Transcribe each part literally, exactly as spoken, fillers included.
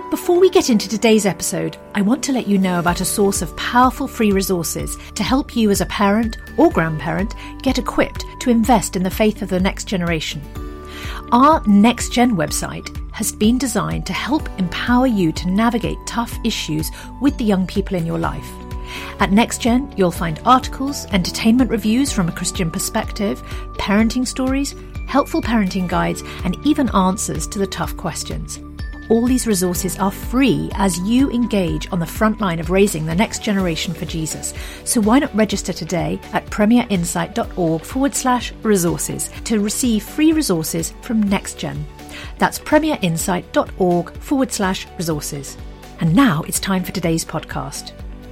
Before we get into today's episode, I want to let you know about a source of powerful free resources to help you as a parent or grandparent get equipped to invest in the faith of the next generation. Our Next Gen website has been designed to help empower you to navigate tough issues with the young people in your life. At NextGen, you'll find articles, entertainment reviews from a Christian perspective, parenting stories, helpful parenting guides, and even answers to the tough questions. All these resources are free as you engage on the front line of raising the next generation for Jesus. So why not register today at premierinsight.org forward slash resources to receive free resources from NextGen. That's premierinsight.org forward slash resources. And now it's time for today's podcast.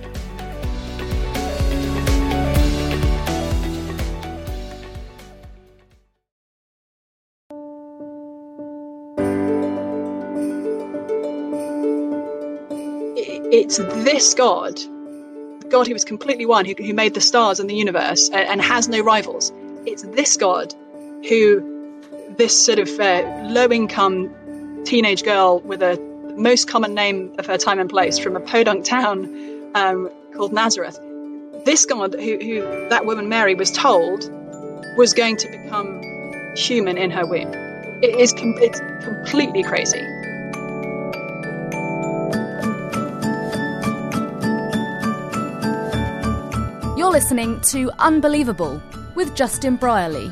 It's this God, God who is completely one, who, who made the stars and the universe and, and has no rivals. It's this God who this sort of uh, low-income teenage girl with a most common name of her time and place from a podunk town um, called Nazareth. This God who, who that woman Mary was told was going to become human in her womb. It is com- it's completely crazy. You're listening to Unbelievable with Justin Brierley.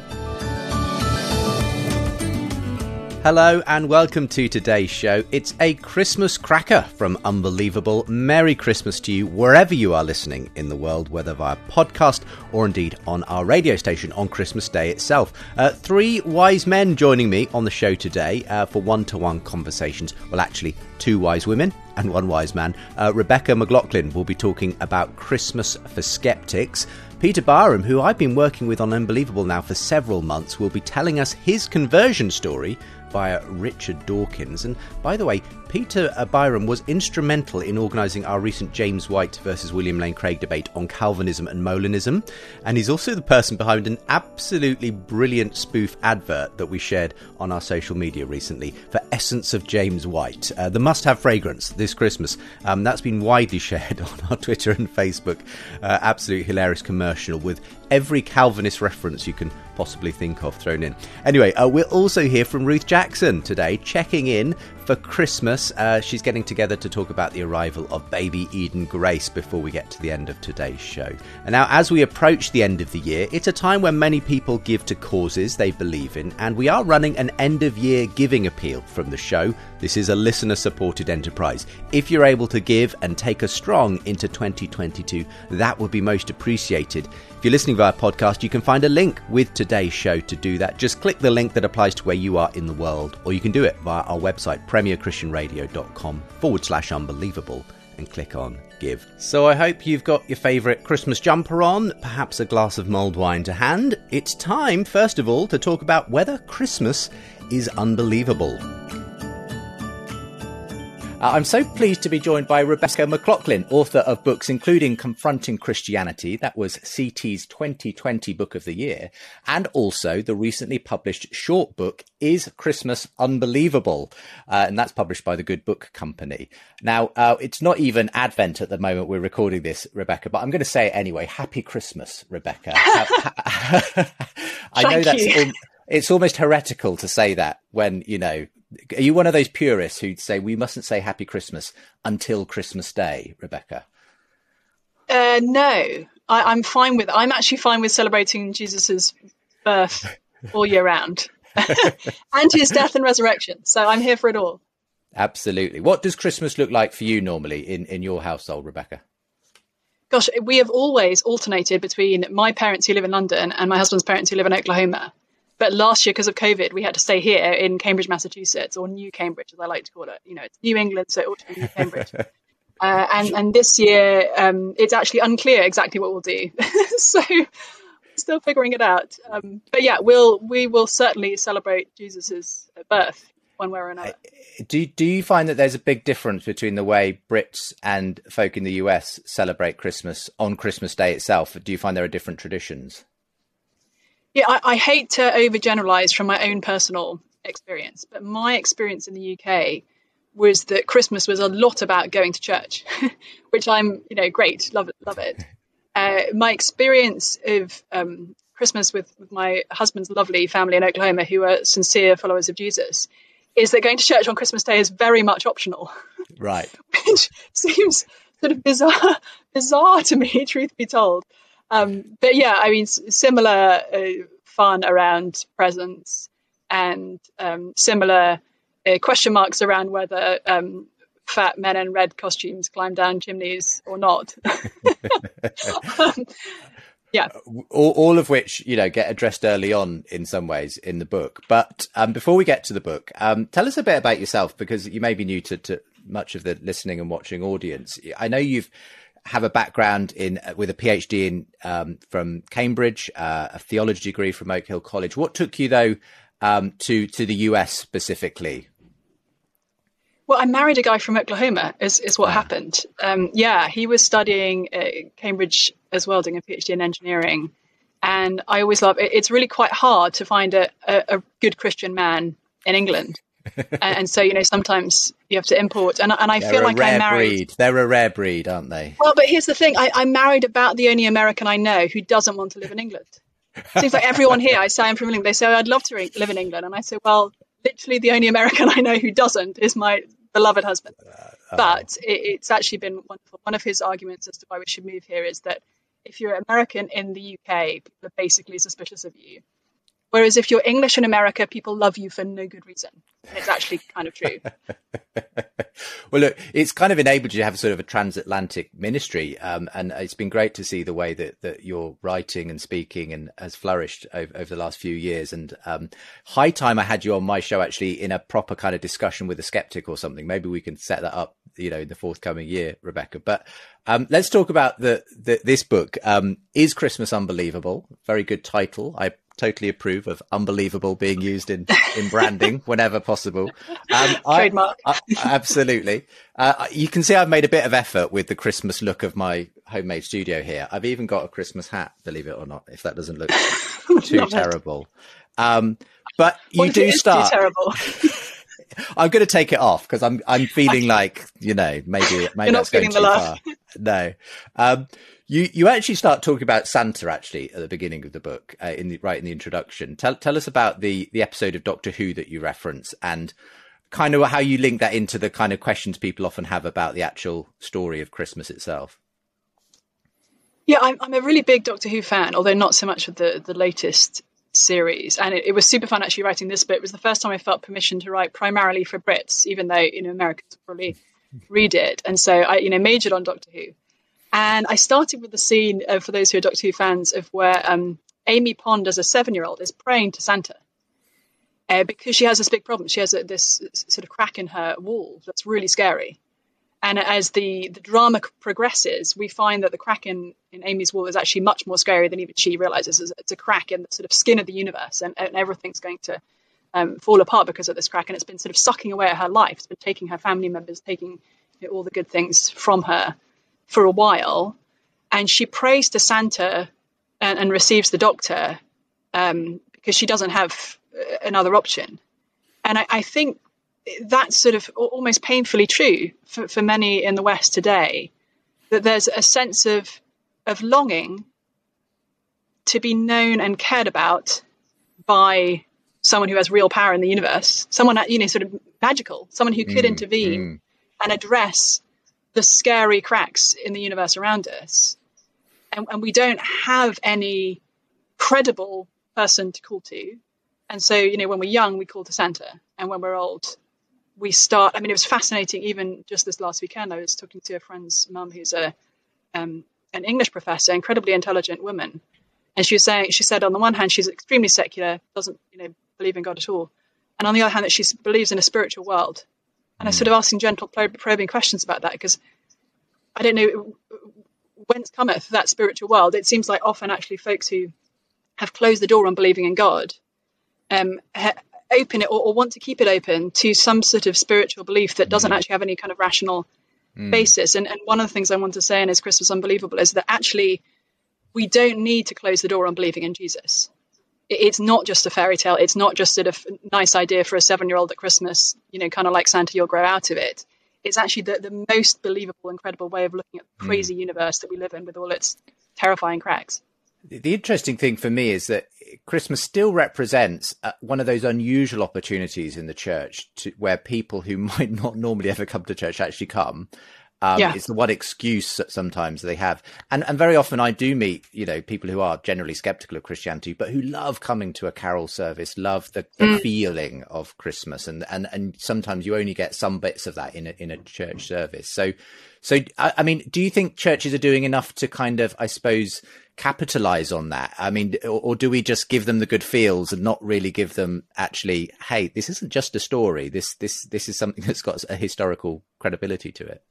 Hello and welcome to today's show. It's a Christmas cracker from Unbelievable. Merry Christmas to you wherever you are listening in the world, whether via podcast or indeed on our radio station on Christmas Day itself. Uh, three wise men joining me on the show today uh, for one-to-one conversations. Well, actually, two wise women and one wise man. Uh, Rebecca McLaughlin will be talking about Christmas for skeptics. Peter Byram, who I've been working with on Unbelievable now for several months, will be telling us his conversion story via Richard Dawkins. And by the way, Peter Byram was instrumental in organising our recent James White versus William Lane Craig debate on Calvinism and Molinism. And he's also the person behind an absolutely brilliant spoof advert that we shared on our social media recently for Essence of James White, uh, the must-have fragrance this Christmas. Um, that's been widely shared on our Twitter and Facebook. Uh, absolutely hilarious commercial with every Calvinist reference you can possibly think of thrown in. Anyway, uh, we'll also hear from Ruth Jackson today, checking in for Christmas. Uh, she's getting together to talk about the arrival of baby Eden Grace before we get to the end of today's show. And now, as we approach the end of the year, it's a time when many people give to causes they believe in, and we are running an end-of-year giving appeal from the show. This is a listener-supported enterprise. If you're able to give and take us strong into twenty twenty-two, that would be most appreciated. If you're listening via podcast, you can find a link with today's show to do that. Just click the link that applies to where you are in the world, or you can do it via our website, premierchristianradio.com forward slash unbelievable, and click on Give. So I hope you've got your favourite Christmas jumper on, perhaps a glass of mulled wine to hand. It's time, first of all, to talk about whether Christmas is unbelievable. Uh, I'm so pleased to be joined by Rebecca McLaughlin, author of books including Confronting Christianity, that was C T's twenty twenty Book of the Year, and also the recently published short book, Is Christmas Unbelievable? Uh, and that's published by the Good Book Company. Now, uh, it's not even Advent at the moment we're recording this, Rebecca, but I'm going to say it anyway. Happy Christmas, Rebecca. I know that's al- it's almost heretical to say that when, you know, are you one of those purists who'd say we mustn't say Happy Christmas until Christmas Day, Rebecca? Uh, no, I, I'm fine with. I'm actually fine with celebrating Jesus's birth all year round, and his death and resurrection. So I'm here for it all. Absolutely. What does Christmas look like for you normally in, in your household, Rebecca? Gosh, we have always alternated between my parents who live in London and my husband's parents who live in Oklahoma. But last year, because of COVID, we had to stay here in Cambridge, Massachusetts, or New Cambridge, as I like to call it. You know, it's New England, so it ought to be New Cambridge. uh, and, and this year, um, it's actually unclear exactly what we'll do. So still figuring it out. Um, but yeah, we'll, we will certainly celebrate Jesus's birth one way or another. Do, do you find that there's a big difference between the way Brits and folk in the U S celebrate Christmas on Christmas Day itself? Do you find there are different traditions? Yeah, I, I hate to overgeneralize from my own personal experience, but my experience in the U K was that Christmas was a lot about going to church, which I'm, you know, great, love it, love it. Uh, my experience of um, Christmas with, with my husband's lovely family in Oklahoma, who are sincere followers of Jesus, is that going to church on Christmas Day is very much optional. Right. Which seems sort of bizarre, bizarre to me, truth be told. Um, but yeah, I mean, similar uh, fun around presents and um, similar uh, question marks around whether um, fat men in red costumes climb down chimneys or not. um, yeah. All, all of which, you know, get addressed early on in some ways in the book. But um, before we get to the book, um, tell us a bit about yourself, because you may be new to, to much of the listening and watching audience. I know you've have a background in with a PhD in um, from Cambridge, uh, a theology degree from Oak Hill College. What took you though um, to to the U S specifically? Well, I married a guy from Oklahoma, is, is what ah. happened. Um, yeah, he was studying at Cambridge as well, doing a PhD in engineering. And I always love it. It's really quite hard to find a, a, a good Christian man in England. And so, you know, sometimes you have to import. And, and I They're feel a like rare I married. Breed. They're a rare breed, aren't they? Well, but here's the thing. I, I married about the only American I know who doesn't want to live in England. Seems like everyone here, I say I'm from England, they say, oh, I'd love to re- live in England. And I say, well, literally the only American I know who doesn't is my beloved husband. Uh, oh. But it, it's actually been wonderful. One of his arguments as to why we should move here is that if you're American in the U K, people are basically suspicious of you. Whereas if you're English in America, people love you for no good reason. And it's actually kind of true. Well, look, it's kind of enabled you to have sort of a transatlantic ministry. Um, and it's been great to see the way that, that your writing and speaking and has flourished over, over the last few years. And um, high time I had you on my show actually in a proper kind of discussion with a skeptic or something. Maybe we can set that up, you know, in the forthcoming year, Rebecca. But um, let's talk about the, the this book. Um, Is Christmas Unbelievable? Very good title. I totally approve of unbelievable being used in, in branding whenever possible. Um, Trademark. I, I, absolutely. Uh, you can see I've made a bit of effort with the Christmas look of my homemade studio here. I've even got a Christmas hat, believe it or not, if that doesn't look too terrible. Um, but you what do start. Too terrible? I'm going to take it off because I'm I'm feeling like, you know, maybe maybe that's going too far. No. Um, You you actually start talking about Santa actually at the beginning of the book, uh, in the right in the introduction. Tell tell us about the the episode of Doctor Who that you reference and kind of how you link that into the kind of questions people often have about the actual story of Christmas itself. Yeah, I'm I'm a really big Doctor Who fan, although not so much of the the latest series. And it, it was super fun actually writing this book. It was the first time I felt permission to write primarily for Brits, even though, you know, Americans would probably read it. And so I, you know, majored on Doctor Who. And I started with the scene, uh, for those who are Doctor Who fans, of where um, Amy Pond, as a seven-year-old, is praying to Santa uh, because she has this big problem. She has a, this sort of crack in her wall that's really scary. And as the, the drama progresses, we find that the crack in, in Amy's wall is actually much more scary than even she realizes. It's, it's a crack in the sort of skin of the universe, and, and everything's going to um, fall apart because of this crack. And it's been sort of sucking away at her life. It's been taking her family members, taking, you know, all the good things from her for a while. And she prays to Santa and, and receives the doctor um, because she doesn't have another option. And I, I think that's sort of almost painfully true for, for many in the West today, that there's a sense of of longing to be known and cared about by someone who has real power in the universe, someone, you know, sort of magical, someone who could mm, intervene mm. and address the scary cracks in the universe around us. And, and we don't have any credible person to call to. And so, you know, when we're young, we call to Santa. And when we're old, we start, I mean, it was fascinating. Even just this last weekend, I was talking to a friend's mum who's a um, an English professor, incredibly intelligent woman. And she was saying, she said, on the one hand, she's extremely secular, doesn't, you know, believe in God at all. And on the other hand, that she believes in a spiritual world. And mm. I sort of asking gentle probing questions about that, because I don't know whence cometh that spiritual world. It seems like often actually folks who have closed the door on believing in God um, ha- open it or, or want to keep it open to some sort of spiritual belief that doesn't mm. actually have any kind of rational mm. basis. And, and one of the things I want to say in Is Christmas Unbelievable is that actually we don't need to close the door on believing in Jesus. it's not just a fairy tale. It's not just sort of a nice idea for a seven-year-old at Christmas, you know, kind of like Santa, you'll grow out of it. It's actually the, the most believable, incredible way of looking at the crazy mm. universe that we live in with all its terrifying cracks. The interesting thing for me is that Christmas still represents uh, one of those unusual opportunities in the church to, where people who might not normally ever come to church actually come. Um, yeah. It's the one excuse that sometimes they have. And, and very often I do meet, you know, people who are generally skeptical of Christianity, but who love coming to a carol service, love the, the mm. feeling of Christmas. And, and, and sometimes you only get some bits of that in a, in a church service. So, so, I, I mean, do you think churches are doing enough to kind of, I suppose, capitalize on that? I mean, or, or do we just give them the good feels and not really give them actually, hey, this isn't just a story. This, this, this is something that's got a historical credibility to it.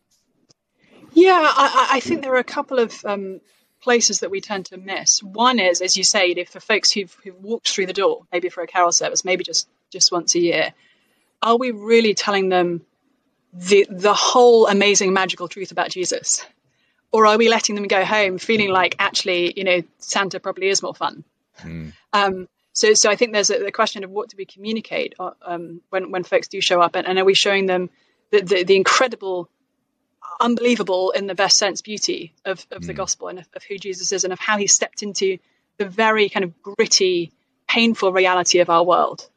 Yeah, I, I think there are a couple of um, places that we tend to miss. One is, as you say, if for folks who've, who've walked through the door, maybe for a carol service, maybe just, just once a year, are we really telling them the the whole amazing magical truth about Jesus? Or are we letting them go home feeling like, actually, you know, Santa probably is more fun? Mm. Um, so so I think there's a, the question of what do we communicate um, when, when folks do show up? And, and are we showing them the, the, the incredible, unbelievable, in the best sense, beauty of, of mm. the gospel and of, of who Jesus is and of how he stepped into the very kind of gritty, painful reality of our world?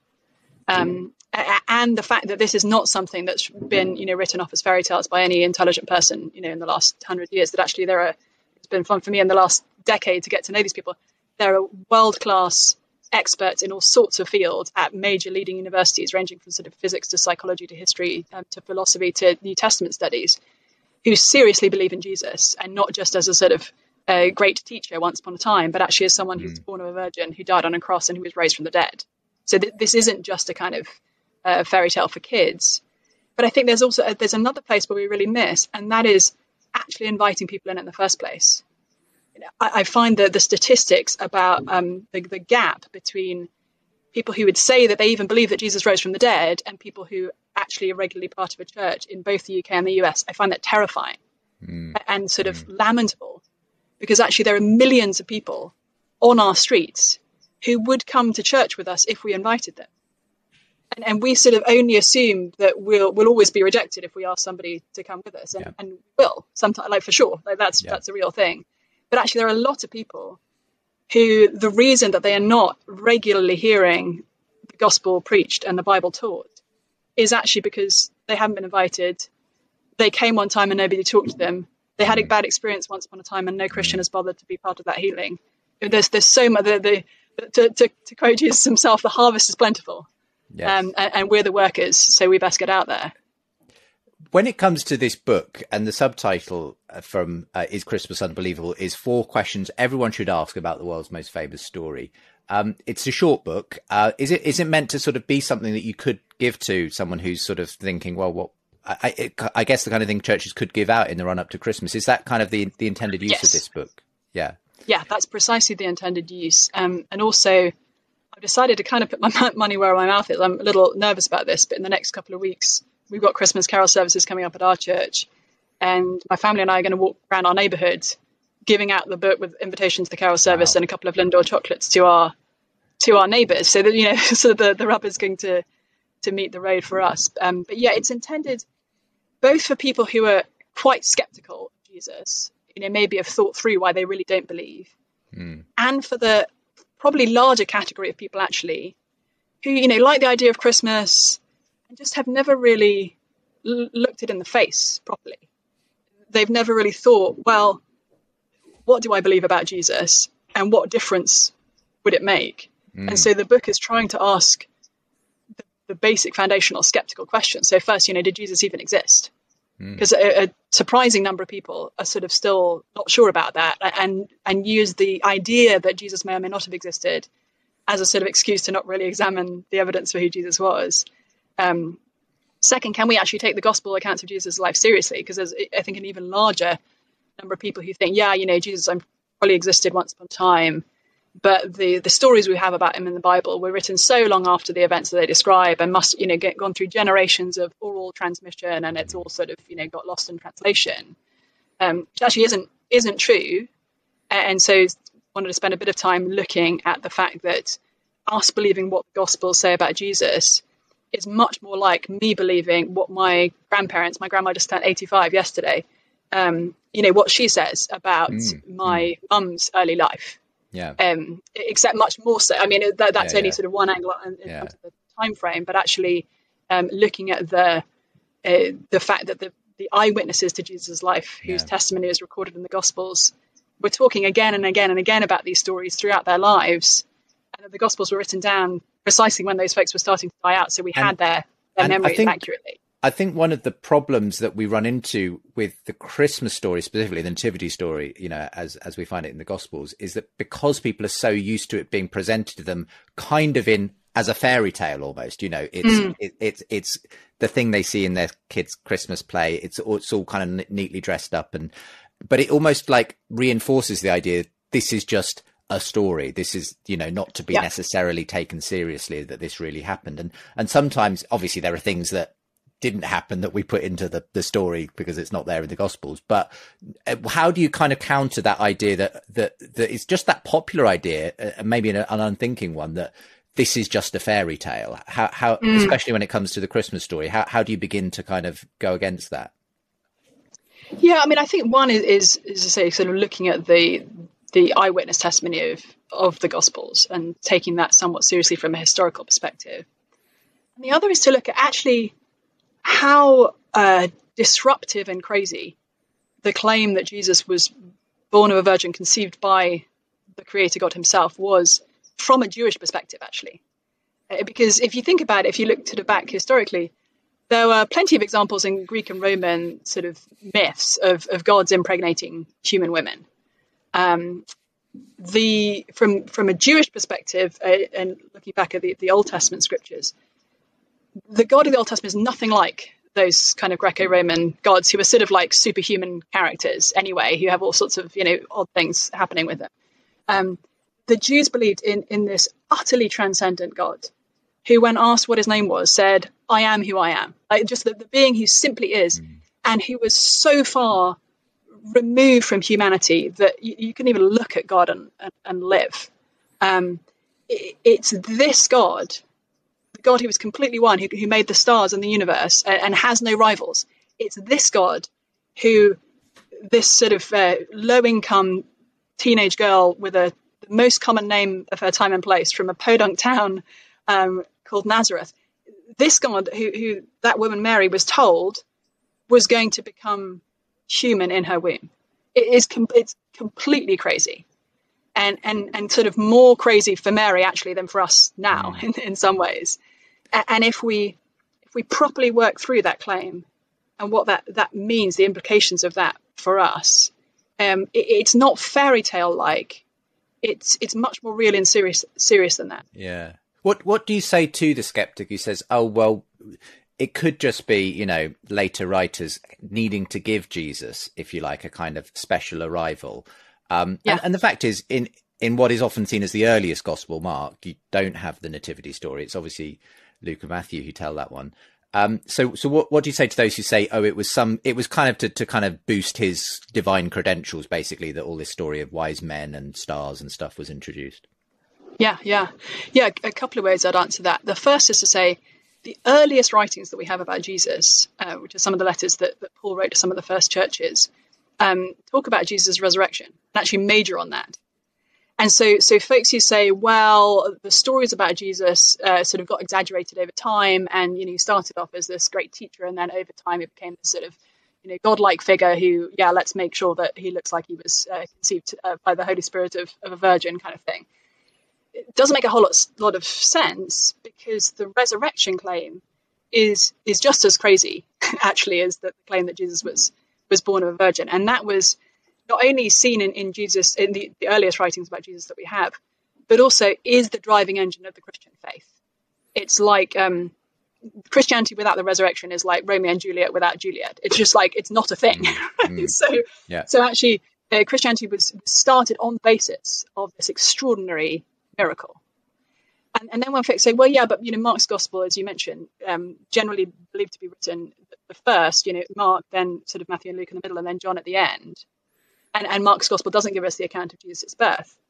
Um, mm. And the fact that this is not something that's been, you know, written off as fairy tales by any intelligent person, you know, in the last hundred years, that actually there are, it's been fun for me in the last decade to get to know these people. There are world-class experts in all sorts of fields at major leading universities, ranging from sort of physics to psychology to history um, to philosophy to New Testament studies, who seriously believe in Jesus, and not just as a sort of uh, great teacher once upon a time, but actually as someone mm. who was born of a virgin, who died on a cross and who was raised from the dead. So th- this isn't just a kind of uh, fairy tale for kids. But I think there's also a, there's another place where we really miss, and that is actually inviting people in in the first place. You know, I, I find that the statistics about um, the, the gap between people who would say that they even believe that Jesus rose from the dead and people who actually are regularly part of a church in both the U K and the U S, I find that terrifying mm. and sort of mm. lamentable, because actually there are millions of people on our streets who would come to church with us if we invited them. And, and we sort of only assume that we'll we'll always be rejected if we ask somebody to come with us, and, yeah. and we will sometimes, like for sure, like that's yeah. that's a real thing. But actually, there are a lot of people who the reason that they are not regularly hearing the gospel preached and the Bible taught is actually because they haven't been invited. They came one time and nobody talked to them. They had a bad experience once upon a time and no Christian has bothered to be part of that healing. There's there's so much. The, the, to, to, to quote Jesus himself, the harvest is plentiful. Yes. Um, and, and we're the workers, so we best get out there. When it comes to this book, and the subtitle from uh, Is Christmas Unbelievable is four questions everyone should ask about the world's most famous story. Um, it's a short book. Uh, is it is it meant to sort of be something that you could give to someone who's sort of thinking, well, what I, it, I guess the kind of thing churches could give out in the run up to Christmas? Is that kind of the the intended use yes. of this book? Yeah. Yeah, that's precisely the intended use. Um, and also, I've decided to kind of put my money where my mouth is. I'm a little nervous about this, but in the next couple of weeks, we've got Christmas carol services coming up at our church. And my family and I are going to walk around our neighbourhood, giving out the book with invitation to the carol service wow. and a couple of Lindor chocolates to our to our neighbours. So that, you know, so the, the rubber's going to, to meet the road for us. Um, but yeah, it's intended both for people who are quite sceptical of Jesus, you know, maybe have thought through why they really don't believe, mm. and for the probably larger category of people actually who, you know, like the idea of Christmas and just have never really l- looked it in the face properly. They've never really thought, well, what do I believe about Jesus and what difference would it make? Mm. And so the book is trying to ask the, the basic foundational skeptical questions. So first, you know, did Jesus even exist? Because mm. a, a surprising number of people are sort of still not sure about that, and and use the idea that Jesus may or may not have existed as a sort of excuse to not really examine the evidence for who Jesus was. Um, second, can we actually take the gospel accounts of Jesus' life seriously? Because there's, I think, an even larger number of people who think, yeah, you know, Jesus probably existed once upon a time, but the the stories we have about him in the Bible were written so long after the events that they describe, and must, you know, get gone through generations of oral transmission, and it's all sort of, you know, got lost in translation, um, which actually isn't isn't true. And so wanted to spend a bit of time looking at the fact that us believing what the Gospels say about Jesus is much more like me believing what my grandparents, my grandma just turned eighty-five yesterday, um, you know, what she says about mm, my mm. mum's early life. Yeah. Um, except much more so. I mean, that, that's yeah, only yeah. sort of one angle in, in yeah. terms of the time frame, but actually um, looking at the uh, the fact that the, the eyewitnesses to Jesus' life, whose yeah. testimony is recorded in the Gospels, were talking again and again and again about these stories throughout their lives. And that the Gospels were written down precisely when those folks were starting to die out. So we and, had their, their memories think, accurately. I think one of the problems that we run into with the Christmas story, specifically the Nativity story, you know, as as we find it in the Gospels, is that because people are so used to it being presented to them kind of in as a fairy tale almost, you know, it's mm. it, it's it's the thing they see in their kids' Christmas play. It's it's all kind of neatly dressed up, and but it almost like reinforces the idea this is just a story. This is, you know, not to be yeah. necessarily taken seriously that this really happened. And and sometimes, obviously, there are things that didn't happen that we put into the, the story because it's not there in the Gospels. But how do you kind of counter that idea that that, that it's just that popular idea, uh, maybe an, an unthinking one, that this is just a fairy tale? How, how mm. especially when it comes to the Christmas story, how how do you begin to kind of go against that? Yeah, I mean, I think one is, is, is to say, sort of looking at the the eyewitness testimony of, of the Gospels and taking that somewhat seriously from a historical perspective. And the other is to look at actually how uh, disruptive and crazy the claim that Jesus was born of a virgin, conceived by the Creator God himself, was from a Jewish perspective, actually. Uh, because if you think about it, if you look to the back historically, there were plenty of examples in Greek and Roman sort of myths of, of gods impregnating human women. Um, the from from a Jewish perspective, uh, and looking back at the, the Old Testament scriptures, the God of the Old Testament is nothing like those kind of Greco-Roman gods who are sort of like superhuman characters anyway, who have all sorts of, you know, odd things happening with them. Um, the Jews believed in in this utterly transcendent God, who, when asked what his name was, said, "I am who I am." Like just the, the being who simply is, mm. and who was so far removed from humanity that you, you can even look at God and, and, and live. Um, it, it's this God, the God who was completely one, who, who made the stars and the universe and, and has no rivals. It's this God who this sort of uh, low-income teenage girl with a the most common name of her time and place from a podunk town um, called Nazareth, this God who, who that woman Mary was told was going to become human in her womb. It is com- it's completely crazy, and and and sort of more crazy for Mary actually than for us now mm. in, in some ways. A- and if we if we properly work through that claim and what that that means, the implications of that for us, um, it, it's not fairy tale like. It's it's much more real and serious serious than that. Yeah. What what do you say to the skeptic who says, "Oh well, it could just be, you know, later writers needing to give Jesus, if you like, a kind of special arrival." Um, yeah. and, and the fact is, in in what is often seen as the earliest Gospel, Mark, you don't have the nativity story. It's obviously Luke and Matthew who tell that one. Um, so so what what do you say to those who say, oh, it was some, it was kind of to, to kind of boost his divine credentials, basically, that all this story of wise men and stars and stuff was introduced? Yeah, yeah. Yeah, a couple of ways I'd answer that. The first is to say, the earliest writings that we have about Jesus, uh, which are some of the letters that, that Paul wrote to some of the first churches, um, talk about Jesus' resurrection and actually major on that. And so so folks who say, well, the stories about Jesus uh, sort of got exaggerated over time, and, you know, he started off as this great teacher, and then over time it became this sort of, you know, godlike figure who, yeah, let's make sure that he looks like he was uh, conceived uh, by the Holy Spirit of, of a virgin kind of thing. It doesn't make a whole lot, lot of sense, because the resurrection claim is is just as crazy, actually, as the claim that Jesus was was born of a virgin. And that was not only seen in, in Jesus, in the, the earliest writings about Jesus that we have, but also is the driving engine of the Christian faith. It's like um, Christianity without the resurrection is like Romeo and Juliet without Juliet. It's just like, it's not a thing. Mm. so, yeah. so actually, uh, Christianity was started on the basis of this extraordinary miracle. And, and then when folks say, well, yeah, but, you know, Mark's gospel, as you mentioned, um, generally believed to be written the first, you know, Mark, then sort of Matthew and Luke in the middle, and then John at the end. And, and Mark's gospel doesn't give us the account of Jesus' birth.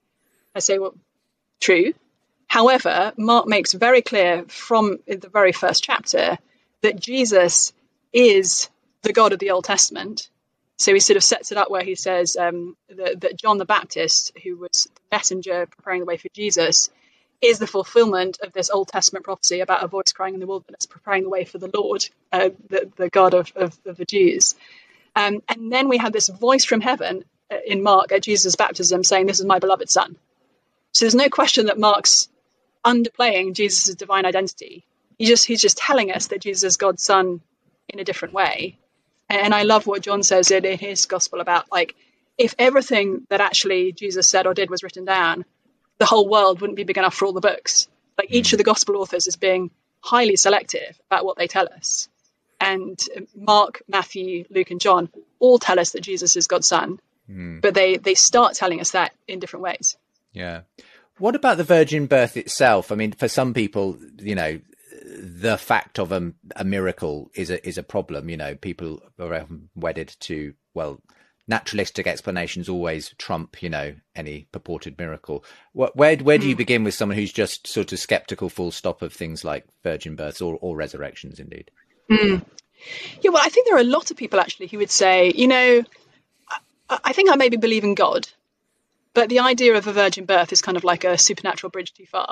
I say, well, true. However, Mark makes very clear from the very first chapter that Jesus is the God of the Old Testament. So he sort of sets it up where he says um, that, that John the Baptist, who was the messenger preparing the way for Jesus, is the fulfillment of this Old Testament prophecy about a voice crying in the wilderness, preparing the way for the Lord, uh, the, the God of, of, of the Jews. Um, and then we have this voice from heaven uh, in Mark at Jesus' baptism saying, "This is my beloved son." So there's no question that Mark's underplaying Jesus' divine identity. He just he's just telling us that Jesus is God's son in a different way. And I love what John says in his gospel about, like, if everything that actually Jesus said or did was written down, the whole world wouldn't be big enough for all the books. Like, each of the gospel authors is being highly selective about what they tell us. And Mark, Matthew, Luke, and John all tell us that Jesus is God's son, mm. but they they start telling us that in different ways. Yeah. What about the virgin birth itself? I mean, for some people, you know, the fact of a, a miracle is a is a problem. You know, people are wedded to, well, naturalistic explanations always trump, you know, any purported miracle. Where where, where do you begin with someone who's just sort of skeptical, full stop, of things like virgin births or, or resurrections, indeed? Mm. Yeah, well, I think there are a lot of people actually who would say, you know, I, I think I maybe believe in God, but the idea of a virgin birth is kind of like a supernatural bridge too far.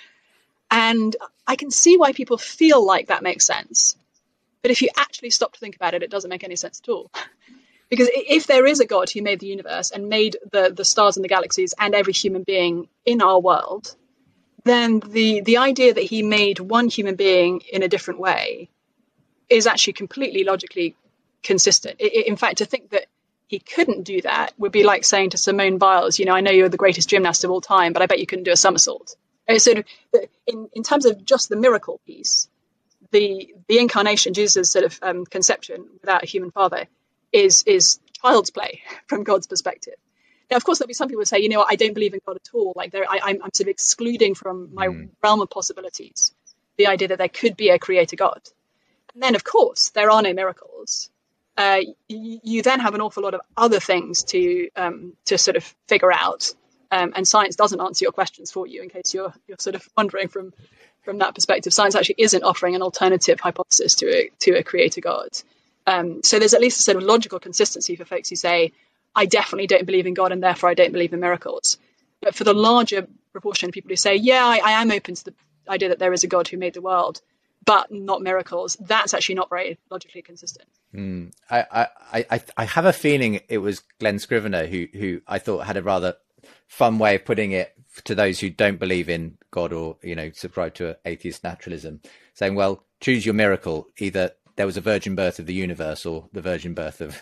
And I can see why people feel like that makes sense. But if you actually stop to think about it, it doesn't make any sense at all. Because if there is a God who made the universe and made the, the stars and the galaxies and every human being in our world, then the, the idea that he made one human being in a different way is actually completely logically consistent. It, it, in fact, to think that he couldn't do that would be like saying to Simone Biles, you know, I know you're the greatest gymnast of all time, but I bet you couldn't do a somersault. And so in, in terms of just the miracle piece, the the incarnation, Jesus' sort of um, conception without a human father, is is child's play from God's perspective. Now, of course, there'll be some people who say, you know, I don't believe in God at all. Like, I, I'm, I'm sort of excluding from my mm. realm of possibilities the idea that there could be a creator God. And then, of course, there are no miracles. Uh, you, you then have an awful lot of other things to um, to sort of figure out. Um, and science doesn't answer your questions for you, in case you're you're sort of wondering from from that perspective. Science actually isn't offering an alternative hypothesis to a, to a creator God. Um, so there's at least a sort of logical consistency for folks who say, I definitely don't believe in God and therefore I don't believe in miracles. But for the larger proportion of people who say, yeah, I, I am open to the idea that there is a God who made the world, but not miracles, that's actually not very logically consistent. Mm. I, I, I, I have a feeling it was Glenn Scrivener who, who I thought had a rather fun way of putting it to those who don't believe in God or, you know, subscribe to atheist naturalism, saying, well, choose your miracle. Either there was a virgin birth of the universe or the virgin birth of,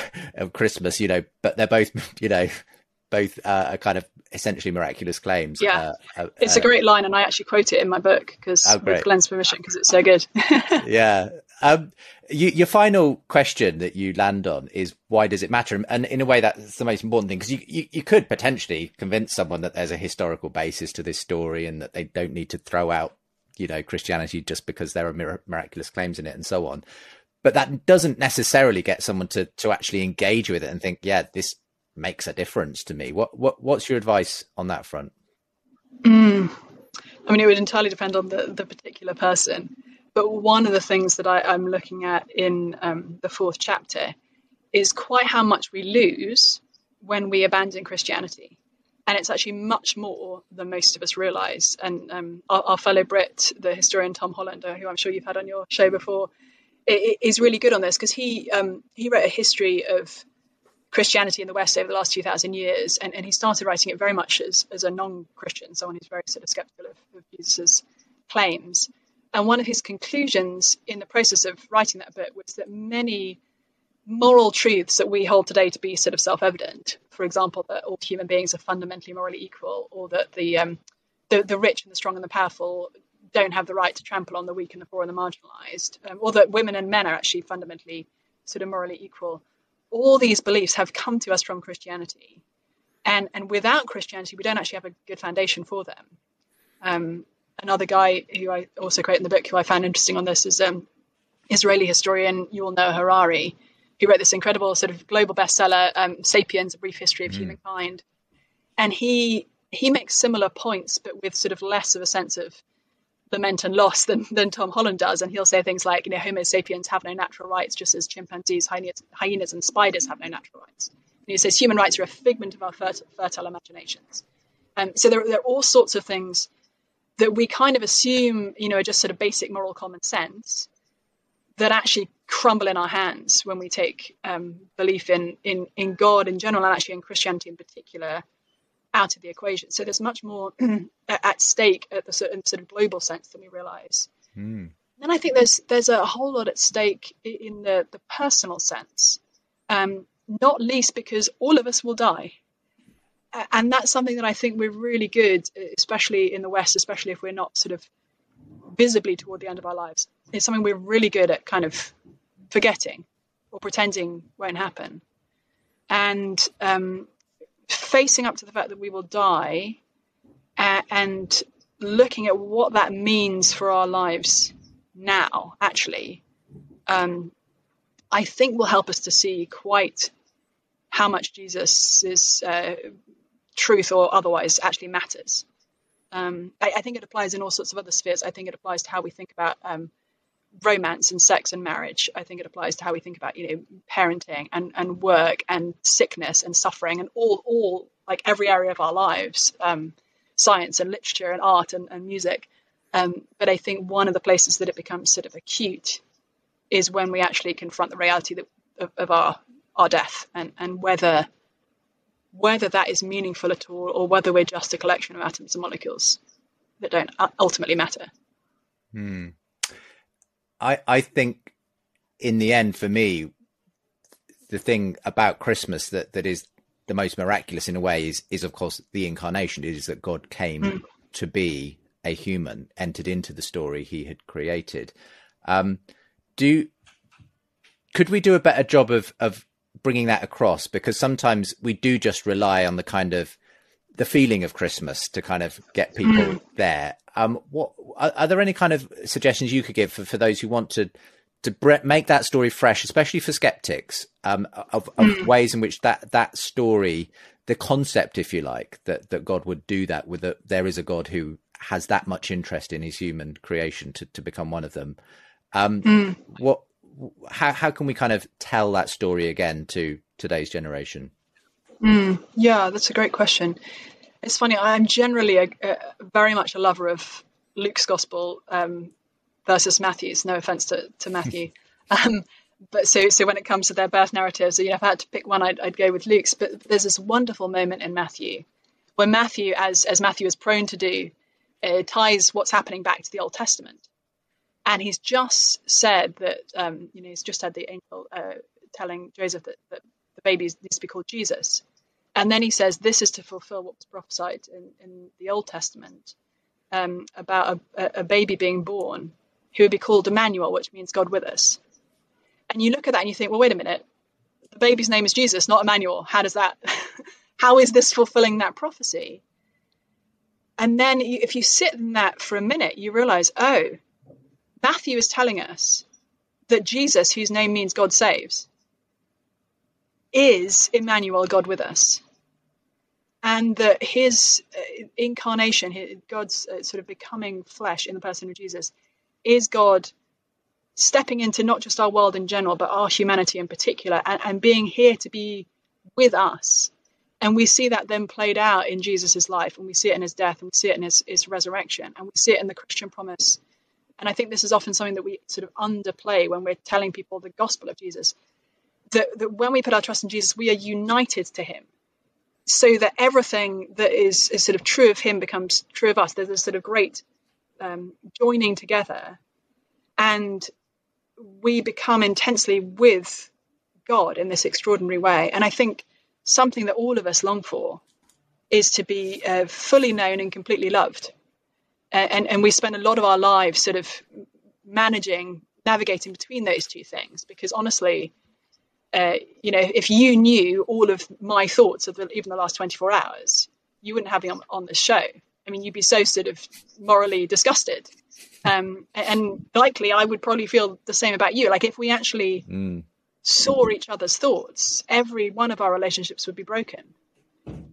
of Christmas, you know, but they're both, you know, both uh, are kind of essentially miraculous claims. Yeah, uh, uh, it's a great line, and I actually quote it in my book because oh, with Glenn's permission, because it's so good. Yeah. Um, you, your final question that you land on is, why does it matter? And in a way, that's the most important thing, because you, you, you could potentially convince someone that there's a historical basis to this story and that they don't need to throw out, you know, Christianity just because there are mir- miraculous claims in it and so on. But that doesn't necessarily get someone to, to actually engage with it and think, yeah, this makes a difference to me. What what what's your advice on that front? Mm. I mean, it would entirely depend on the, the particular person. But one of the things that I, I'm looking at in um, the fourth chapter is quite how much we lose when we abandon Christianity. And it's actually much more than most of us realise. And um, our, our fellow Brit, the historian Tom Hollander, who I'm sure you've had on your show before, is really good on this, because he um, he wrote a history of Christianity in the West over the last two thousand years, and, and he started writing it very much as, as a non-Christian, someone who's very sort of skeptical of, of Jesus' claims. And one of his conclusions in the process of writing that book was that many moral truths that we hold today to be sort of self-evident, for example, that all human beings are fundamentally morally equal, or that the um, the, the rich and the strong and the powerful don't have the right to trample on the weak and the poor and the marginalised, um, or that women and men are actually fundamentally sort of morally equal. All these beliefs have come to us from Christianity. And and without Christianity, we don't actually have a good foundation for them. Um, another guy who I also quote in the book, who I found interesting on this, is um, Israeli historian Yuval Noah Harari, who wrote this incredible sort of global bestseller, um, Sapiens, A Brief History of mm. Humankind. And he he makes similar points, but with sort of less of a sense of lament and loss than, than Tom Holland does. And he'll say things like, you know, Homo sapiens have no natural rights, just as chimpanzees, hyenas, hyenas and spiders have no natural rights. And he says human rights are a figment of our fertile, fertile imaginations. Um, so there, there are all sorts of things that we kind of assume, you know, are just sort of basic moral common sense that actually crumble in our hands when we take um, belief in, in, in God in general, and actually in Christianity in particular, out of the equation. So there's much more at stake at the sort of, sort of global sense than we realize. Mm. Then I think there's there's a whole lot at stake in the, the personal sense, um, not least because all of us will die. And that's something that I think we're really good, especially in the West, especially if we're not sort of visibly toward the end of our lives. It's something we're really good at kind of forgetting or pretending won't happen. And um, facing up to the fact that we will die uh, and looking at what that means for our lives now, actually, um, I think will help us to see quite how much Jesus is uh, truth or otherwise actually matters. Um, I, I think it applies in all sorts of other spheres. I think it applies to how we think about um, romance and sex and marriage. I think it applies to how we think about, you know, parenting and, and work and sickness and suffering and all, all like every area of our lives, um, science and literature and art and, and music. Um, but I think one of the places that it becomes sort of acute is when we actually confront the reality that, of, of our our death and, and whether whether that is meaningful at all, or whether we're just a collection of atoms and molecules that don't ultimately matter. Hmm. I, I think in the end, for me, the thing about Christmas that, that is the most miraculous in a way is, is of course, the incarnation. It is that God came mm. to be a human, entered into the story he had created. Um, do could we do a better job of, of bringing that across? Because sometimes we do just rely on the kind of the feeling of Christmas to kind of get people mm. there. Um, what are, are there any kind of suggestions you could give for, for those who want to to bre- make that story fresh, especially for skeptics, um, of, of mm. ways in which that that story, the concept, if you like, that that God would do that with a, there is a God who has that much interest in his human creation to, to become one of them. Um, mm. What? How how can we kind of tell that story again to today's generation? Mm, yeah, that's a great question. It's funny. I'm generally a, a, very much a lover of Luke's gospel um, versus Matthew's. No offense to, to Matthew, um, but so so when it comes to their birth narratives, you know, if I had to pick one, I'd, I'd go with Luke's. But there's this wonderful moment in Matthew where Matthew, as as Matthew is prone to do, uh, ties what's happening back to the Old Testament. And he's just said that, um, you know, he's just had the angel uh, telling Joseph that, that the baby needs to be called Jesus. And then he says, this is to fulfill what was prophesied in, in the Old Testament um, about a, a baby being born who would be called Emmanuel, which means God with us. And you look at that and you think, well, wait a minute, the baby's name is Jesus, not Emmanuel. How does that, how is this fulfilling that prophecy? And then if you sit in that for a minute, you realize, oh, Matthew is telling us that Jesus, whose name means God saves, is Emmanuel, God with us. And that his uh, incarnation, his, God's uh, sort of becoming flesh in the person of Jesus, is God stepping into not just our world in general, but our humanity in particular, and, and being here to be with us. And we see that then played out in Jesus's life, and we see it in his death, and we see it in his, his resurrection, and we see it in the Christian promise. And I think this is often something that we sort of underplay when we're telling people the gospel of Jesus, that, that when we put our trust in Jesus, we are united to him, so that everything that is, is sort of true of him becomes true of us. There's a sort of great um, joining together, and we become intensely with God in this extraordinary way. And I think something that all of us long for is to be uh, fully known and completely loved. And, and we spend a lot of our lives sort of managing, navigating between those two things. Because honestly, uh, you know, if you knew all of my thoughts of the, even the last twenty-four hours, you wouldn't have me on, on this show. I mean, you'd be so sort of morally disgusted. Um, and likely I would probably feel the same about you. Like if we actually mm. saw each other's thoughts, every one of our relationships would be broken.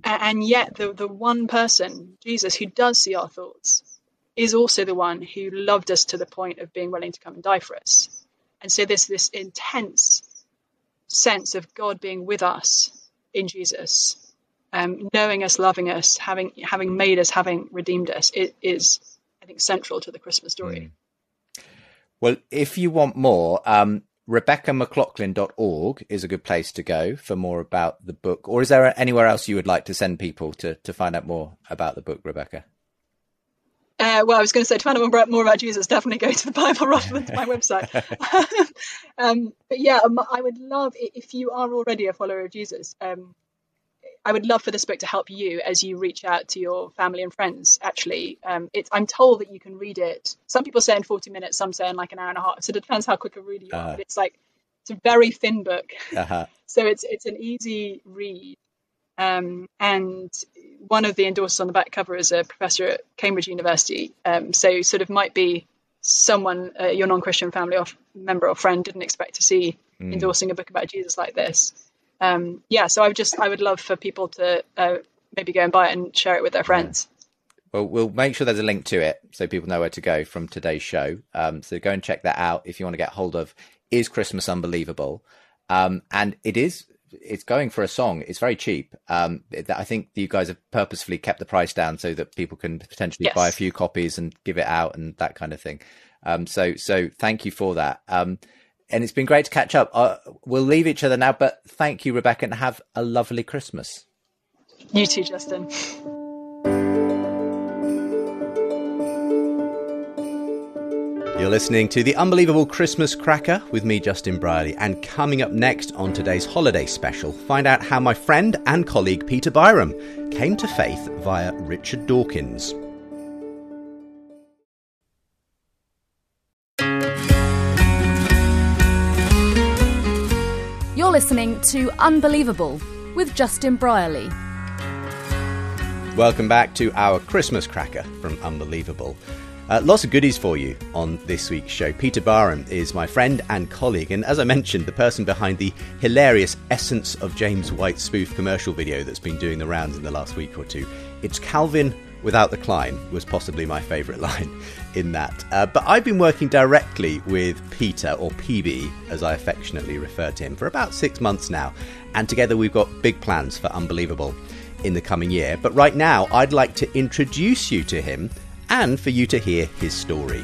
And yet the, the one person, Jesus, who does see our thoughts, is also the one who loved us to the point of being willing to come and die for us. And so there's this intense sense of God being with us in Jesus, um, knowing us, loving us, having having made us, having redeemed us. It is, I think, central to the Christmas story. Mm. Well, if you want more, um, rebecca mclaughlin dot org is a good place to go for more about the book. Or is there anywhere else you would like to send people to, to find out more about the book, Rebecca? Uh, well, I was going to say, to find out more about Jesus, definitely go to the Bible rather than to my website. um, but yeah, um, I would love, if you are already a follower of Jesus, um, I would love for this book to help you as you reach out to your family and friends, actually. Um, it's, I'm told that you can read it. Some people say in forty minutes, some say in like an hour and a half. So it depends how quick a reader you uh-huh. are. But it's like, it's a very thin book. Uh-huh. So it's it's an easy read. Um, and one of the endorsers on the back cover is a professor at Cambridge University. Um, so sort of might be someone, uh, your non-Christian family or member or friend didn't expect to see mm. endorsing a book about Jesus like this. Um, yeah, so I would just, I would love for people to uh, maybe go and buy it and share it with their friends. Yeah. Well, we'll make sure there's a link to it so people know where to go from today's show. Um, so go and check that out if you want to get hold of Is Christmas Unbelievable? Um, and it is, it's going for a song. It's very cheap. Um, it, I think you guys have purposefully kept the price down so that people can potentially yes. buy a few copies and give it out and that kind of thing. Um, so, so thank you for that. Um, and it's been great to catch up. Uh, we'll leave each other now, but thank you, Rebecca, and have a lovely Christmas. You too, Justin. You're listening to The Unbelievable Christmas Cracker with me, Justin Brierley. And coming up next on today's holiday special, find out how my friend and colleague Peter Byram came to faith via Richard Dawkins. You're listening to Unbelievable with Justin Brierley. Welcome back to our Christmas Cracker from Unbelievable. Uh, lots of goodies for you on this week's show. Peter Byram is my friend and colleague, and as I mentioned, the person behind the hilarious Essence of James White spoof commercial video that's been doing the rounds in the last week or two. It's Calvin without the Klein was possibly my favourite line in that. Uh, but I've been working directly with Peter, or P B, as I affectionately refer to him, for about six months now, and together we've got big plans for Unbelievable in the coming year. But right now, I'd like to introduce you to him and for you to hear his story.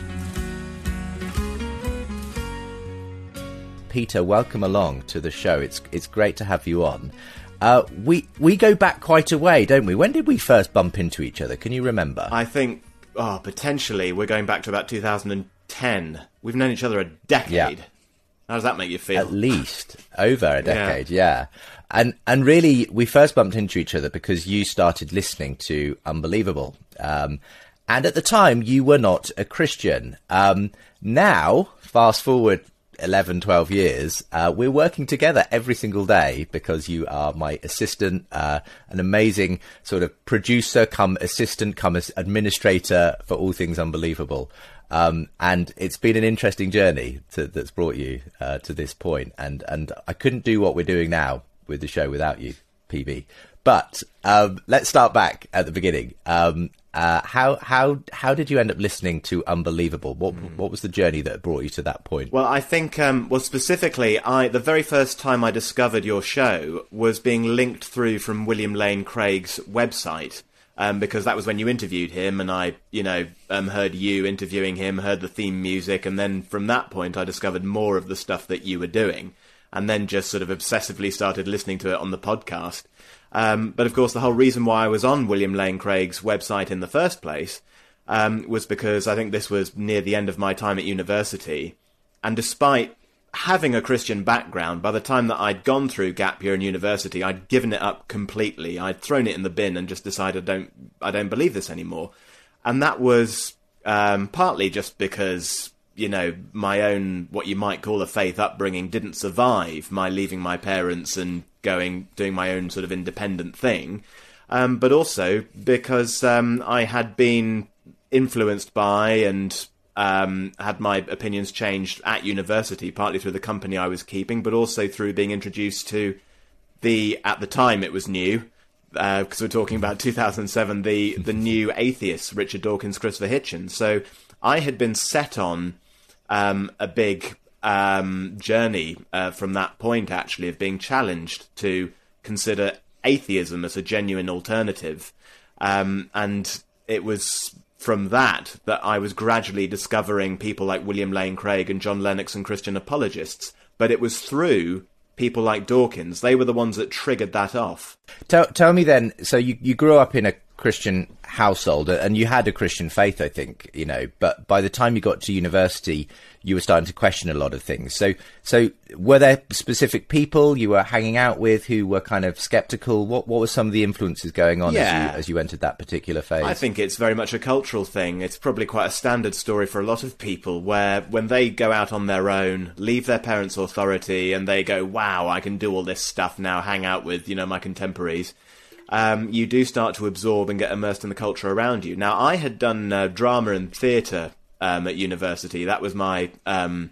Peter, welcome along to the show. It's it's great to have you on. Uh, we we go back quite a way, don't we? When did we first bump into each other? Can you remember? I think, oh, potentially we're going back to about two thousand ten. We've known each other a decade. Yeah. How does that make you feel? At least over a decade, yeah. yeah. And and really, we first bumped into each other because you started listening to Unbelievable. Um, And at the time, you were not a Christian. Um, now, fast forward eleven, twelve years, uh, we're working together every single day because you are my assistant, uh, an amazing sort of producer, come assistant, come as administrator for all things Unbelievable. Um, and it's been an interesting journey to, that's brought you uh, to this point. And, and I couldn't do what we're doing now with the show without you, P B. But um, let's start back at the beginning. Um, Uh, how how how did you end up listening to Unbelievable? What mm. what was the journey that brought you to that point? Well, I think um, well specifically, I the very first time I discovered your show was being linked through from William Lane Craig's website, um, because that was when you interviewed him, and I you know um, heard you interviewing him, heard the theme music, and then from that point I discovered more of the stuff that you were doing, and then just sort of obsessively started listening to it on the podcast. Um, but of course, the whole reason why I was on William Lane Craig's website in the first place um, was because I think this was near the end of my time at university. And despite having a Christian background, by the time that I'd gone through gap year in university, I'd given it up completely. I'd thrown it in the bin and just decided I don't, I don't believe this anymore. And that was um, partly just because, you know, my own, what you might call a faith upbringing didn't survive my leaving my parents and going, doing my own sort of independent thing. Um, but also because um, I had been influenced by and um, had my opinions changed at university, partly through the company I was keeping, but also through being introduced to the, at the time it was new, because uh, we're talking about two thousand seven, the, the new atheists, Richard Dawkins, Christopher Hitchens. So I had been set on um, a big um, journey uh, from that point, actually, of being challenged to consider atheism as a genuine alternative. Um, and it was from that that I was gradually discovering people like William Lane Craig and John Lennox and Christian apologists. But it was through people like Dawkins. They were the ones that triggered that off. Tell, tell me then, so you, you grew up in a Christian household and you had a Christian faith, I think, you know, but by the time you got to university, you were starting to question a lot of things. So, so were there specific people you were hanging out with who were kind of skeptical? What, what were some of the influences going on yeah. as you, as you entered that particular phase? I think it's very much a cultural thing. It's probably quite a standard story for a lot of people where when they go out on their own, leave their parents' authority and they go, wow, I can do all this stuff now, hang out with, you know, my contemporaries. Um, you do start to absorb and get immersed in the culture around you. Now, I had done uh, drama and theatre um, at university. That was my um,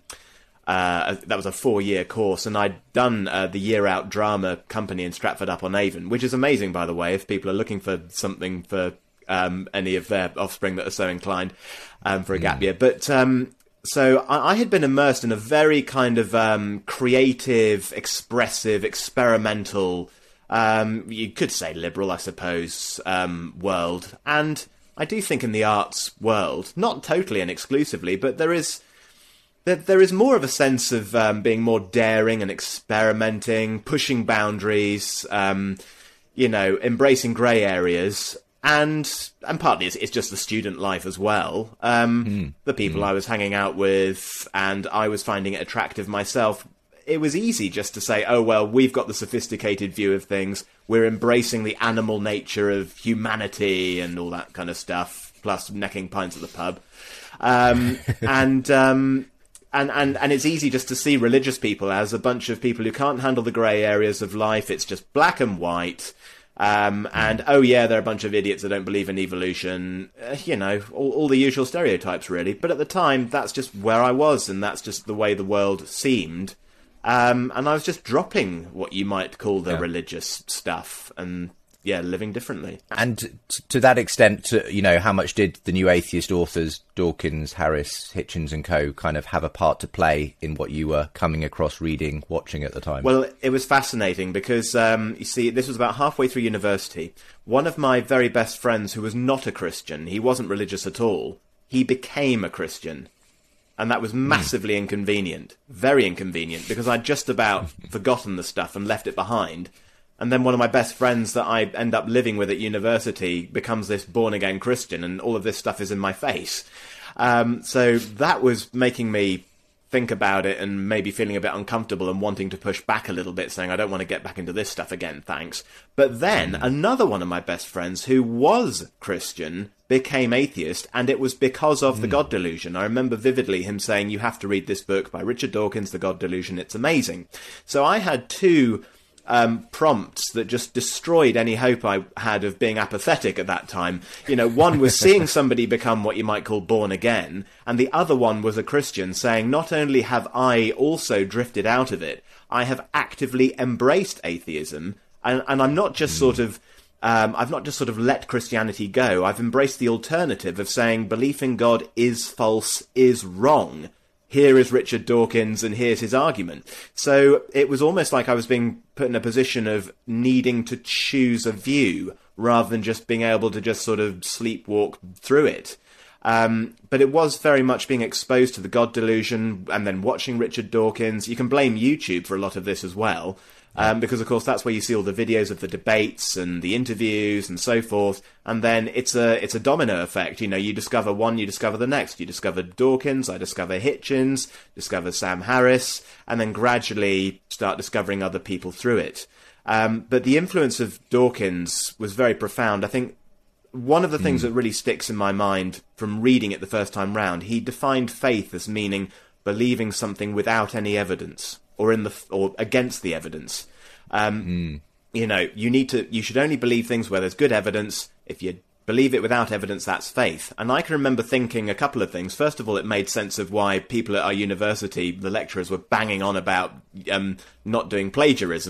uh, that was a four-year course, and I'd done uh, the year-out drama company in Stratford-upon-Avon, which is amazing, by the way, if people are looking for something for um, any of their offspring that are so inclined um, for a gap year. But um, so I, I had been immersed in a very kind of um, creative, expressive, experimental. Um, you could say liberal, I suppose, um, world. And I do think in the arts world, not totally and exclusively, but there is there, there is more of a sense of um, being more daring and experimenting, pushing boundaries, um, you know, embracing grey areas. And and partly it's, it's just the student life as well. Um, mm. The people mm. I was hanging out with, and I was finding it attractive myself. It was easy just to say, oh, well, we've got the sophisticated view of things. We're embracing the animal nature of humanity and all that kind of stuff, plus necking pints at the pub. Um, and, um, and, and, and it's easy just to see religious people as a bunch of people who can't handle the grey areas of life. It's just black and white. Um, and, oh, yeah, they're a bunch of idiots that don't believe in evolution. Uh, you know, all, all the usual stereotypes, really. But at the time, that's just where I was, and that's just the way the world seemed. Um, and I was just dropping what you might call the yeah. religious stuff and, yeah, living differently. And t- to that extent, you know, how much did the new atheist authors, Dawkins, Harris, Hitchens and co, kind of have a part to play in what you were coming across, reading, watching at the time? Well, it was fascinating because, um, you see, this was about halfway through university. One of my very best friends who was not a Christian, he wasn't religious at all, he became a Christian. And that was massively mm. inconvenient, very inconvenient, because I'd just about forgotten the stuff and left it behind. And then one of my best friends that I end up living with at university becomes this born-again Christian, and all of this stuff is in my face. Um, so that was making me think about it and maybe feeling a bit uncomfortable and wanting to push back a little bit, saying, I don't want to get back into this stuff again, thanks. But then mm. another one of my best friends who was Christian became atheist, and it was because of mm. The God Delusion. I remember vividly him saying, you have to read this book by Richard Dawkins, The God Delusion, it's amazing. So I had two um, prompts that just destroyed any hope I had of being apathetic at that time. You know, one was seeing somebody become what you might call born again, and the other one was a Christian saying, not only have I also drifted out of it, I have actively embraced atheism, and, and I'm not just mm. sort of Um, I've not just sort of let Christianity go. I've embraced the alternative of saying belief in God is false, is wrong. Here is Richard Dawkins, and here's his argument. So it was almost like I was being put in a position of needing to choose a view rather than just being able to just sort of sleepwalk through it. Um, but it was very much being exposed to the God Delusion and then watching Richard Dawkins. You can blame YouTube for a lot of this as well. Um, because, of course, that's where you see all the videos of the debates and the interviews and so forth. And then it's a it's a domino effect. You know, you discover one, you discover the next. You discover Dawkins, I discover Hitchens, discover Sam Harris, and then gradually start discovering other people through it. Um, but the influence of Dawkins was very profound. I think one of the things mm. that really sticks in my mind from reading it the first time round, he defined faith as meaning believing something without any evidence. Or in the or against the evidence, um, mm. you know, you need to. You should only believe things where there's good evidence. If you believe it without evidence, that's faith. And I can remember thinking a couple of things. First of all, it made sense of why people at our university, the lecturers, were banging on about um, not doing plagiarism and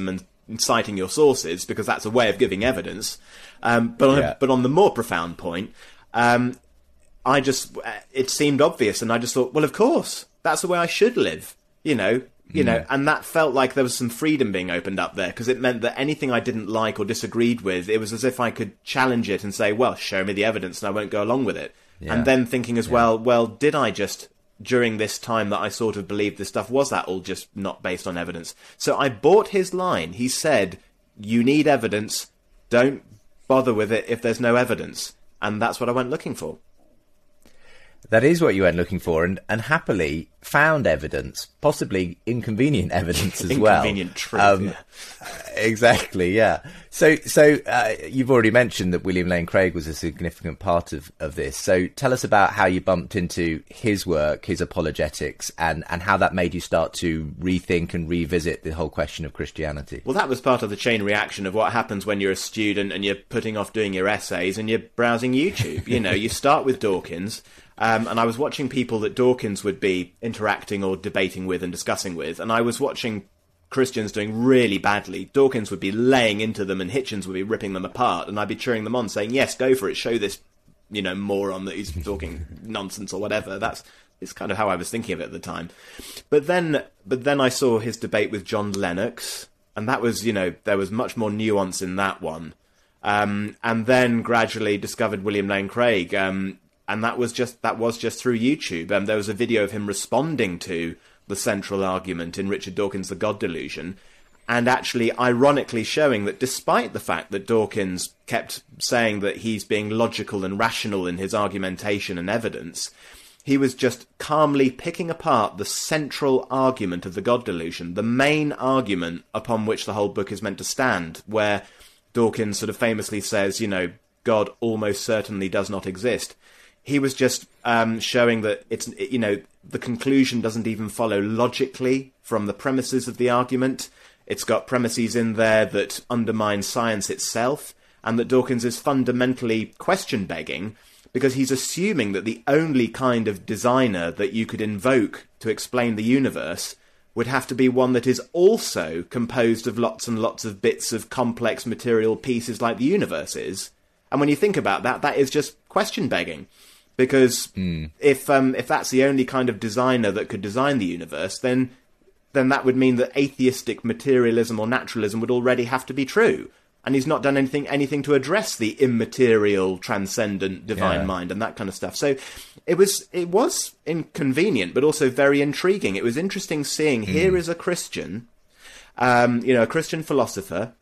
citing your sources, because that's a way of giving evidence. Um, but, on yeah. a, but on the more profound point, um, I just, it seemed obvious, and I just thought, well, of course, that's the way I should live, you know, you mm. know, and that felt like there was some freedom being opened up there, because it meant that anything I didn't like or disagreed with, it was as if I could challenge it and say, well, show me the evidence and I won't go along with it. Yeah. And then thinking as yeah. well, well, did I just, during this time that I sort of believed this stuff, was that all just not based on evidence? So I bought his line. He said, you need evidence, don't bother with it if there's no evidence. And that's what I went looking for. That is what you went looking for, and, and happily found evidence, possibly inconvenient evidence as well. Inconvenient truth, um, yeah. Exactly, yeah. So so uh, you've already mentioned that William Lane Craig was a significant part of, of this. So tell us about how you bumped into his work, his apologetics, and, and how that made you start to rethink and revisit the whole question of Christianity. Well, that was part of the chain reaction of what happens when you're a student and you're putting off doing your essays and you're browsing YouTube. You know, you start with Dawkins. Um, and I was watching people that Dawkins would be interacting or debating with and discussing with, and I was watching Christians doing really badly. Dawkins would be laying into them and Hitchens would be ripping them apart, and I'd be cheering them on, saying, yes, go for it, show this, you know, moron that he's talking nonsense or whatever. That's it's kind of how I was thinking of it at the time. But then, but then I saw his debate with John Lennox, and that was, you know, there was much more nuance in that one. Um, and then gradually discovered William Lane Craig, um, and that was just that was just through YouTube. Um, there was a video of him responding to the central argument in Richard Dawkins' The God Delusion, and actually ironically showing that despite the fact that Dawkins kept saying that he's being logical and rational in his argumentation and evidence, he was just calmly picking apart the central argument of The God Delusion, the main argument upon which the whole book is meant to stand, where Dawkins sort of famously says, you know, God almost certainly does not exist. He was just um, showing that it's, you know, the conclusion doesn't even follow logically from the premises of the argument. It's got premises in there that undermine science itself, and that Dawkins is fundamentally question-begging because he's assuming that the only kind of designer that you could invoke to explain the universe would have to be one that is also composed of lots and lots of bits of complex material pieces like the universe is. And when you think about that, that is just question-begging. Because mm. if um, if that's the only kind of designer that could design the universe, then then that would mean that atheistic materialism or naturalism would already have to be true. And he's not done anything anything to address the immaterial, transcendent, divine yeah. mind and that kind of stuff. So it was it was inconvenient, but also very intriguing. It was interesting seeing mm. here is a Christian, um, you know, a Christian philosopher,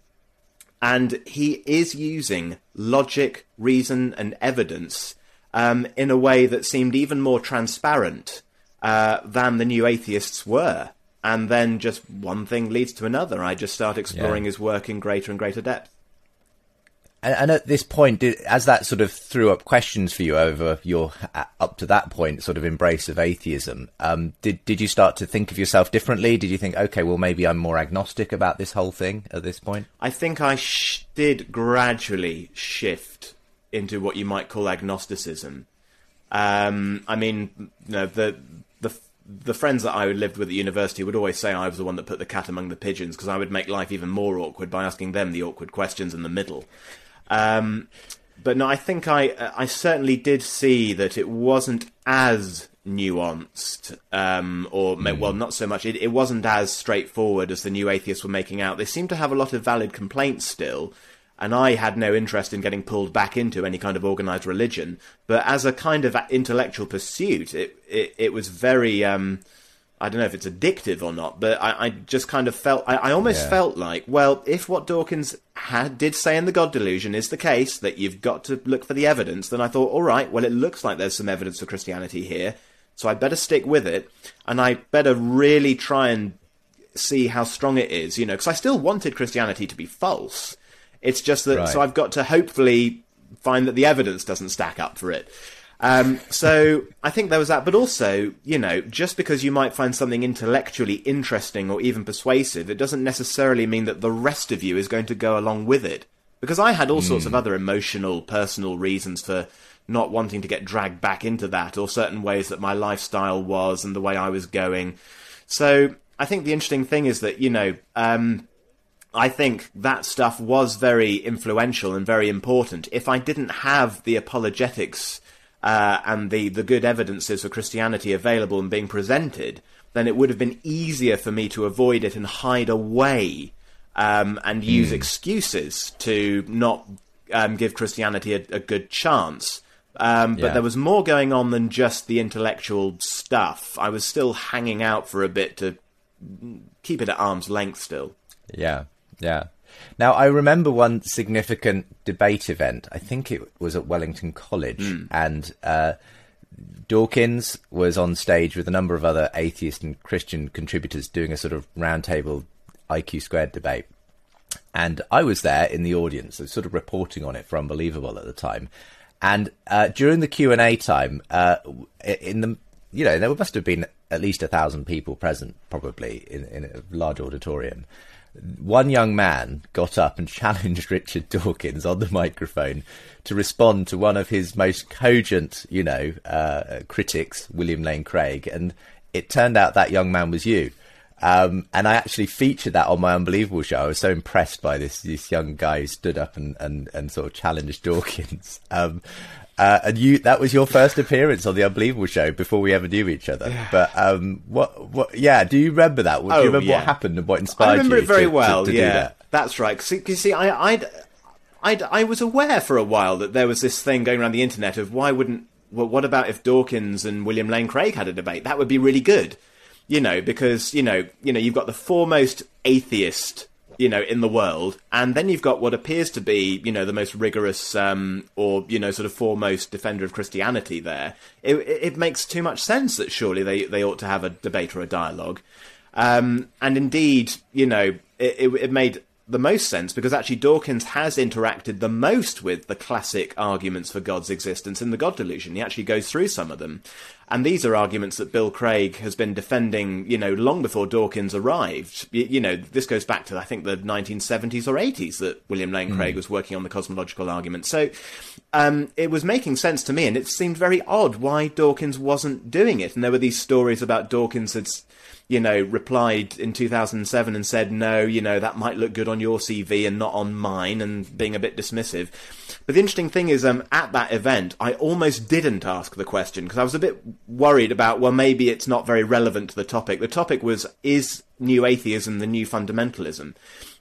and he is using logic, reason, and evidence Um, in a way that seemed even more transparent uh, than the new atheists were. And then just one thing leads to another. I just start exploring yeah. his work in greater and greater depth. And, and at this point, did, as that sort of threw up questions for you over your, up to that point, sort of embrace of atheism, um, did, did you start to think of yourself differently? Did you think, okay, well, maybe I'm more agnostic about this whole thing at this point? I think I sh- did gradually shift into what you might call agnosticism. Um, I mean, you know, the the the friends that I lived with at university would always say I was the one that put the cat among the pigeons, because I would make life even more awkward by asking them the awkward questions in the middle. Um, but no, I think I I certainly did see that it wasn't as nuanced, um, or mm. well, not so much. It, it wasn't as straightforward as the new atheists were making out. They seemed to have a lot of valid complaints still. And I had no interest in getting pulled back into any kind of organised religion. But as a kind of intellectual pursuit, it it, it was very, um, I don't know if it's addictive or not, but I, I just kind of felt, I, I almost yeah. felt like, well, if what Dawkins had, did say in The God Delusion is the case, that you've got to look for the evidence, then I thought, all right, well, it looks like there's some evidence for Christianity here, so I better stick with it, and I better really try and see how strong it is, you know, because I still wanted Christianity to be false. It's just that, right. so I've got to hopefully find that the evidence doesn't stack up for it. Um, so I think there was that. But also, you know, just because you might find something intellectually interesting or even persuasive, it doesn't necessarily mean that the rest of you is going to go along with it. Because I had all mm. sorts of other emotional, personal reasons for not wanting to get dragged back into that, or certain ways that my lifestyle was and the way I was going. So I think the interesting thing is that, you know, um, I think that stuff was very influential and very important. If I didn't have the apologetics uh, and the, the good evidences for Christianity available and being presented, then it would have been easier for me to avoid it and hide away um, and use mm. excuses to not um, give Christianity a, a good chance. Um, but yeah. there was more going on than just the intellectual stuff. I was still hanging out for a bit to keep it at arm's length still. Yeah, yeah. Now, I remember one significant debate event. I think it was at Wellington College, mm. and uh, Dawkins was on stage with a number of other atheist and Christian contributors doing a sort of roundtable I Q squared debate. And I was there in the audience, sort of reporting on it for Unbelievable at the time. And uh, during the Q and A time, uh, in the you know there must have been at least a thousand people present, probably in, in a large auditorium. One young man got up and challenged Richard Dawkins on the microphone to respond to one of his most cogent, you know, uh, critics, William Lane Craig, and it turned out that young man was you. Um, and I actually featured that on my Unbelievable show. I was so impressed by this this young guy who stood up and, and, and sort of challenged Dawkins. Um, uh, and you that was your first appearance on the Unbelievable show before we ever knew each other. Yeah. But um, what what? Yeah, do you remember that? Do oh, you remember yeah. what happened and what inspired you? I remember you it very to, well. To, to yeah, do that? That's right. Cause, you see, I I'd, I'd, I was aware for a while that there was this thing going around the internet of why wouldn't well, what about if Dawkins and William Lane Craig had a debate? That would be really good. You know, because, you know, you know, you've got the foremost atheist, you know, in the world, and then you've got what appears to be, you know, the most rigorous um, or, you know, sort of foremost defender of Christianity there. It, it makes too much sense that surely they, they ought to have a debate or a dialogue. Um, and indeed, you know, it, it, it made the most sense because actually Dawkins has interacted the most with the classic arguments for God's existence in the God Delusion. He actually goes through some of them. And these are arguments that Bill Craig has been defending, you know, long before Dawkins arrived. You, you know, this goes back to, I think, the nineteen seventies or eighties that William Lane Craig mm. was working on the cosmological argument. So um, it was making sense to me, and it seemed very odd why Dawkins wasn't doing it. And there were these stories about Dawkins had, you know, replied in two thousand seven and said, no, you know, that might look good on your C V and not on mine, and being a bit dismissive. But the interesting thing is, um, at that event, I almost didn't ask the question because I was a bit worried about, well, maybe it's not very relevant to the topic. The topic was, is new atheism the new fundamentalism?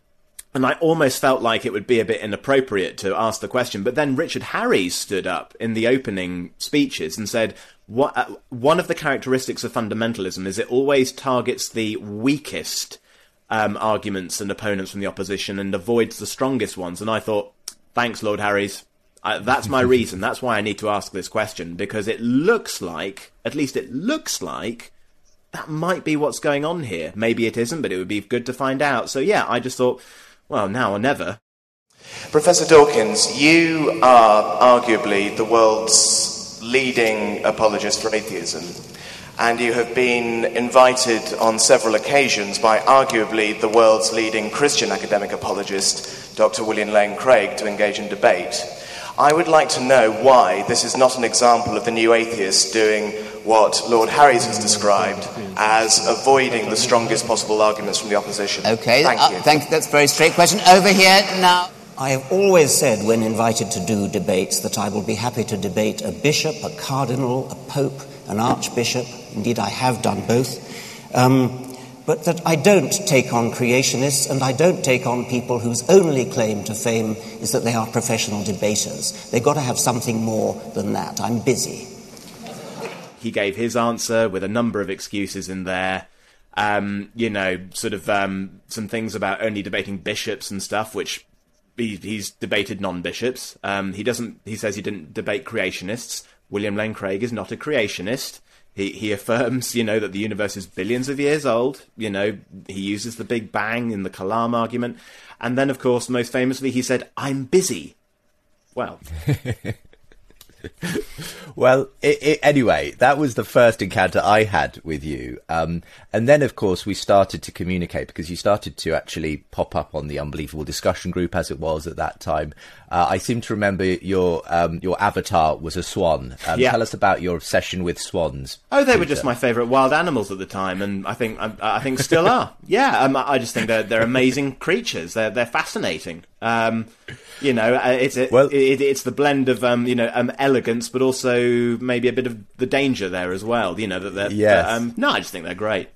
And I almost felt like it would be a bit inappropriate to ask the question. But then Richard Harries stood up in the opening speeches and said, what, uh, one of the characteristics of fundamentalism is it always targets the weakest um, arguments and opponents from the opposition and avoids the strongest ones. And I thought, thanks, Lord Harries. Uh, that's my reason. That's why I need to ask this question, because it looks like, at least it looks like, that might be what's going on here. Maybe it isn't, but it would be good to find out. So yeah, I just thought, well, now or never. Professor Dawkins, you are arguably the world's leading apologist for atheism, and you have been invited on several occasions by arguably the world's leading Christian academic apologist, Doctor William Lane Craig, to engage in debate. I would like to know why this is not an example of the new atheists doing what Lord Harries has described as avoiding the strongest possible arguments from the opposition. Okay, thank uh, you. Thank, that's a very straight question. Over here now. I have always said when invited to do debates that I will be happy to debate a bishop, a cardinal, a pope, an archbishop. Indeed, I have done both. Um, but that I don't take on creationists, and I don't take on people whose only claim to fame is that they are professional debaters. They've got to have something more than that. I'm busy. He gave his answer with a number of excuses in there. Um, you know, sort of um, some things about only debating bishops and stuff, which he, he's debated non-bishops. Um, he doesn't. He says he didn't debate creationists. William Lane Craig is not a creationist. He he affirms, you know, that the universe is billions of years old. You know, he uses the Big Bang in the Kalam argument. And then, of course, most famously, he said, I'm busy. Well, Well, it, it, anyway, that was the first encounter I had with you. Um, and then, of course, we started to communicate because you started to actually pop up on the Unbelievable discussion group, as it was at that time. Uh, I seem to remember your um, your avatar was a swan. Um, yeah. Tell us about your obsession with swans. Oh, they Peter. were just my favourite wild animals at the time, and I think I, I think still are. Yeah, um, I just think they're they're amazing creatures. They're they're fascinating. Um, you know, it's it, well, it, it's the blend of um, you know um, elegance, but also maybe a bit of the danger there as well. You know that they're yes. um, no, I just think they're great.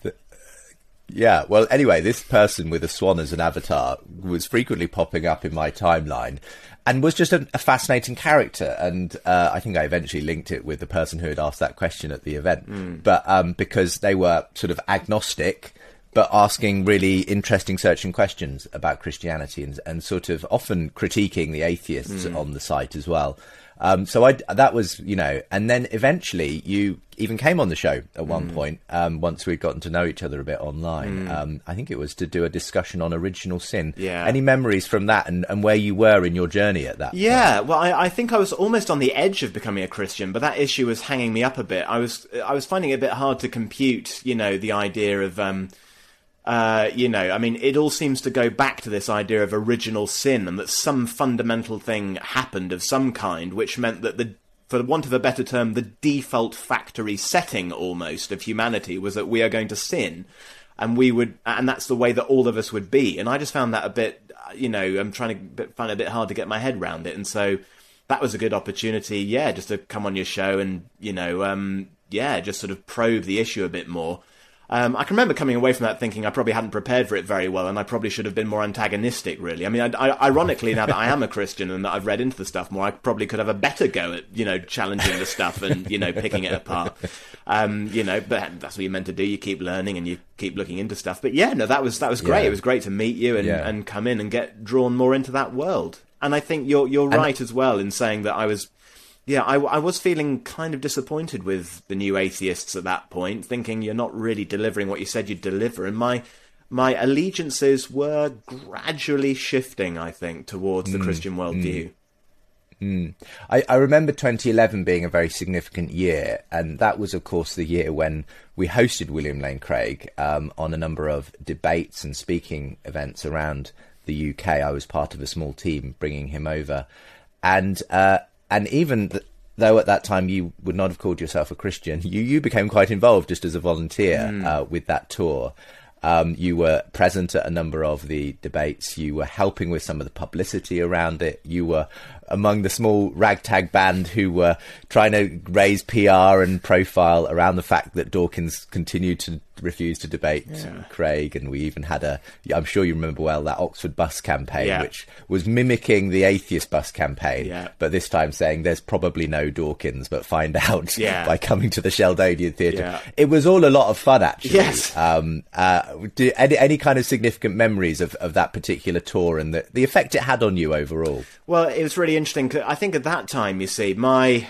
Yeah, well, anyway, this person with a swan as an avatar was frequently popping up in my timeline and was just a, a fascinating character. And uh, I think I eventually linked it with the person who had asked that question at the event. Mm. But um, because they were sort of agnostic, but asking really interesting, searching questions about Christianity and, and sort of often critiquing the atheists mm. on the site as well. Um, so I, that was, you know, and then eventually you even came on the show at one mm. point, um, once we'd gotten to know each other a bit online. Mm. Um, I think it was to do a discussion on original sin. Yeah. Any memories from that and, and where you were in your journey at that yeah, point? Well, I, I think I was almost on the edge of becoming a Christian, but that issue was hanging me up a bit. I was, I was finding it a bit hard to compute, you know, the idea of... Um, Uh, you know, I mean, it all seems to go back to this idea of original sin and that some fundamental thing happened of some kind, which meant that the, for want of a better term, the default factory setting almost of humanity was that we are going to sin, and we would, and that's the way that all of us would be. And I just found that a bit, you know, I'm trying to find it a bit hard to get my head around it, and so that was a good opportunity, yeah, just to come on your show and, you know, um, yeah, just sort of probe the issue a bit more. Um, I can remember coming away from that thinking I probably hadn't prepared for it very well, and I probably should have been more antagonistic, really. I mean, I, I, ironically, now that I am a Christian and that I've read into the stuff more, I probably could have a better go at, you know, challenging the stuff and, you know, picking it apart. Um, you know, but that's what you're meant to do. You keep learning and you keep looking into stuff. But yeah, no, that was that was great. Yeah. It was great to meet you and, yeah. and come in and get drawn more into that world. And I think you're you're and right as well in saying that I was... Yeah, I, I was feeling kind of disappointed with the new atheists at that point, thinking you're not really delivering what you said you'd deliver, and my my allegiances were gradually shifting, I think, towards the mm, Christian worldview. Mm, mm. I, I remember twenty eleven being a very significant year, and that was, of course, the year when we hosted William Lane Craig um, on a number of debates and speaking events around the U K. I was part of a small team bringing him over, and... Uh, And even th- though at that time you would not have called yourself a Christian, you, you became quite involved just as a volunteer mm. uh, with that tour. Um, you were present at a number of the debates. You were helping with some of the publicity around it. You were among the small ragtag band who were trying to raise P R and profile around the fact that Dawkins continued to refuse to debate yeah. Craig. And we even had a, I'm sure you remember well, that Oxford bus campaign, yeah. which was mimicking the atheist bus campaign, yeah. but this time saying there's probably no Dawkins, but find out yeah. by coming to the Sheldonian Theatre. Yeah. It was all a lot of fun, actually. Yes. Um, uh, do, any, any kind of significant memories of, of that particular tour and the, the effect it had on you overall? Well, it was really interesting. I think at that time, you see, my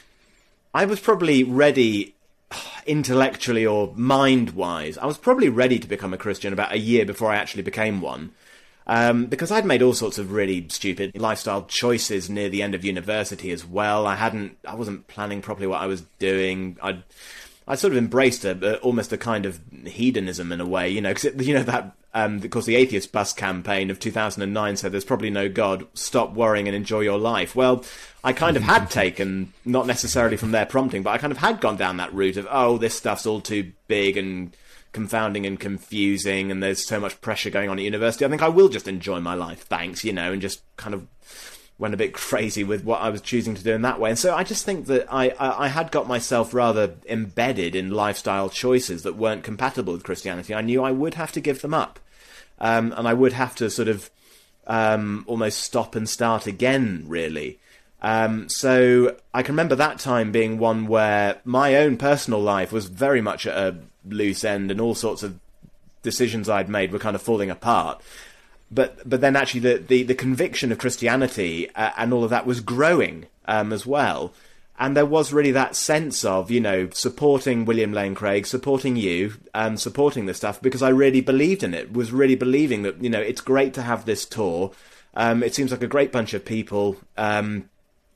I was probably ready intellectually or mind-wise. I was probably ready to become a Christian about a year before I actually became one. Um, because I'd made all sorts of really stupid lifestyle choices near the end of university as well. I hadn't, I wasn't planning properly what I was doing. I'd, I sort of embraced a, a, almost a kind of hedonism in a way, you know, because, you know, that, um, of course, the Atheist Bus campaign of two thousand nine said there's probably no God, stop worrying and enjoy your life. Well, I kind of had taken, not necessarily from their prompting, but I kind of had gone down that route of, oh, this stuff's all too big and confounding and confusing and there's so much pressure going on at university. I think I will just enjoy my life, thanks, you know, and just kind of went a bit crazy with what I was choosing to do in that way. And so I just think that I, I, I had got myself rather embedded in lifestyle choices that weren't compatible with Christianity. I knew I would have to give them up. Um, and I would have to sort of um, almost stop and start again, really. Um, so I can remember that time being one where my own personal life was very much at a loose end and all sorts of decisions I'd made were kind of falling apart. But but then actually the, the, the conviction of Christianity uh, and all of that was growing um, as well. And there was really that sense of, you know, supporting William Lane Craig, supporting you, um, supporting this stuff, because I really believed in it, was really believing that, you know, it's great to have this tour. Um, it seems like a great bunch of people. Um,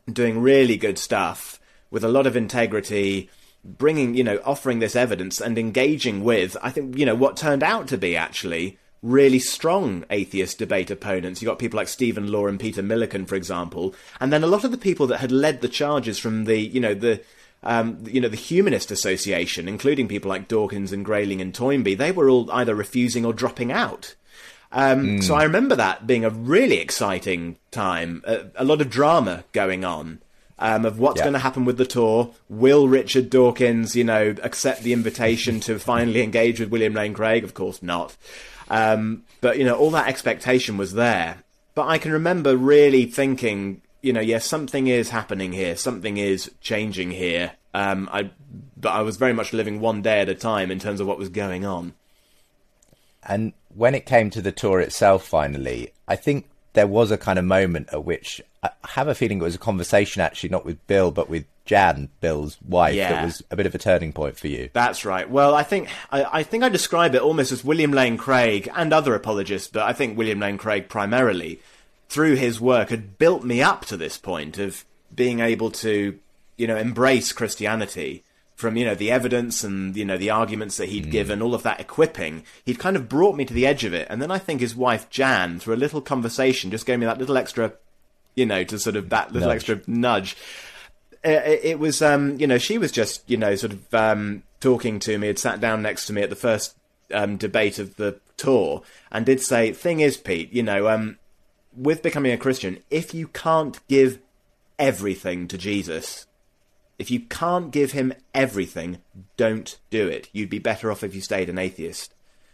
doing really good stuff with a lot of integrity, bringing, you know, offering this evidence and engaging with, I think, you know, what turned out to be actually really strong atheist debate opponents. You got people like Stephen Law and Peter Millikan, for example, and then a lot of the people that had led the charges from the, you know, the, um, you know, the Humanist Association, including people like Dawkins and Grayling and Toynbee, they were all either refusing or dropping out. Um, mm. So I remember that being a really exciting time, a, a lot of drama going on. Um, of what's yeah. going to happen with the tour. Will Richard Dawkins, you know, accept the invitation to finally engage with William Lane Craig? Of course not. Um, but, you know, all that expectation was there. But I can remember really thinking, you know, yes, something is happening here. Something is changing here. Um, I, but I was very much living one day at a time in terms of what was going on. And when it came to the tour itself, finally, I think there was a kind of moment at which I have a feeling it was a conversation, actually, not with Bill, but with Jan, Bill's wife, yeah. that was a bit of a turning point for you. That's right. Well, I think I, I think I describe it almost as William Lane Craig and other apologists, but I think William Lane Craig primarily, through his work, had built me up to this point of being able to, you know, embrace Christianity. From, you know, the evidence and, you know, the arguments that he'd mm. given, all of that equipping, he'd kind of brought me to the edge of it. And then I think his wife, Jan, through a little conversation, just gave me that little extra, you know, to sort of that little nudge. extra nudge. It, it was, um, you know, she was just, you know, sort of um, talking to me, had sat down next to me at the first um, debate of the tour, and did say, thing is, Pete, you know, um, with becoming a Christian, if you can't give everything to Jesus, if you can't give him everything, don't do it. You'd be better off if you stayed an atheist.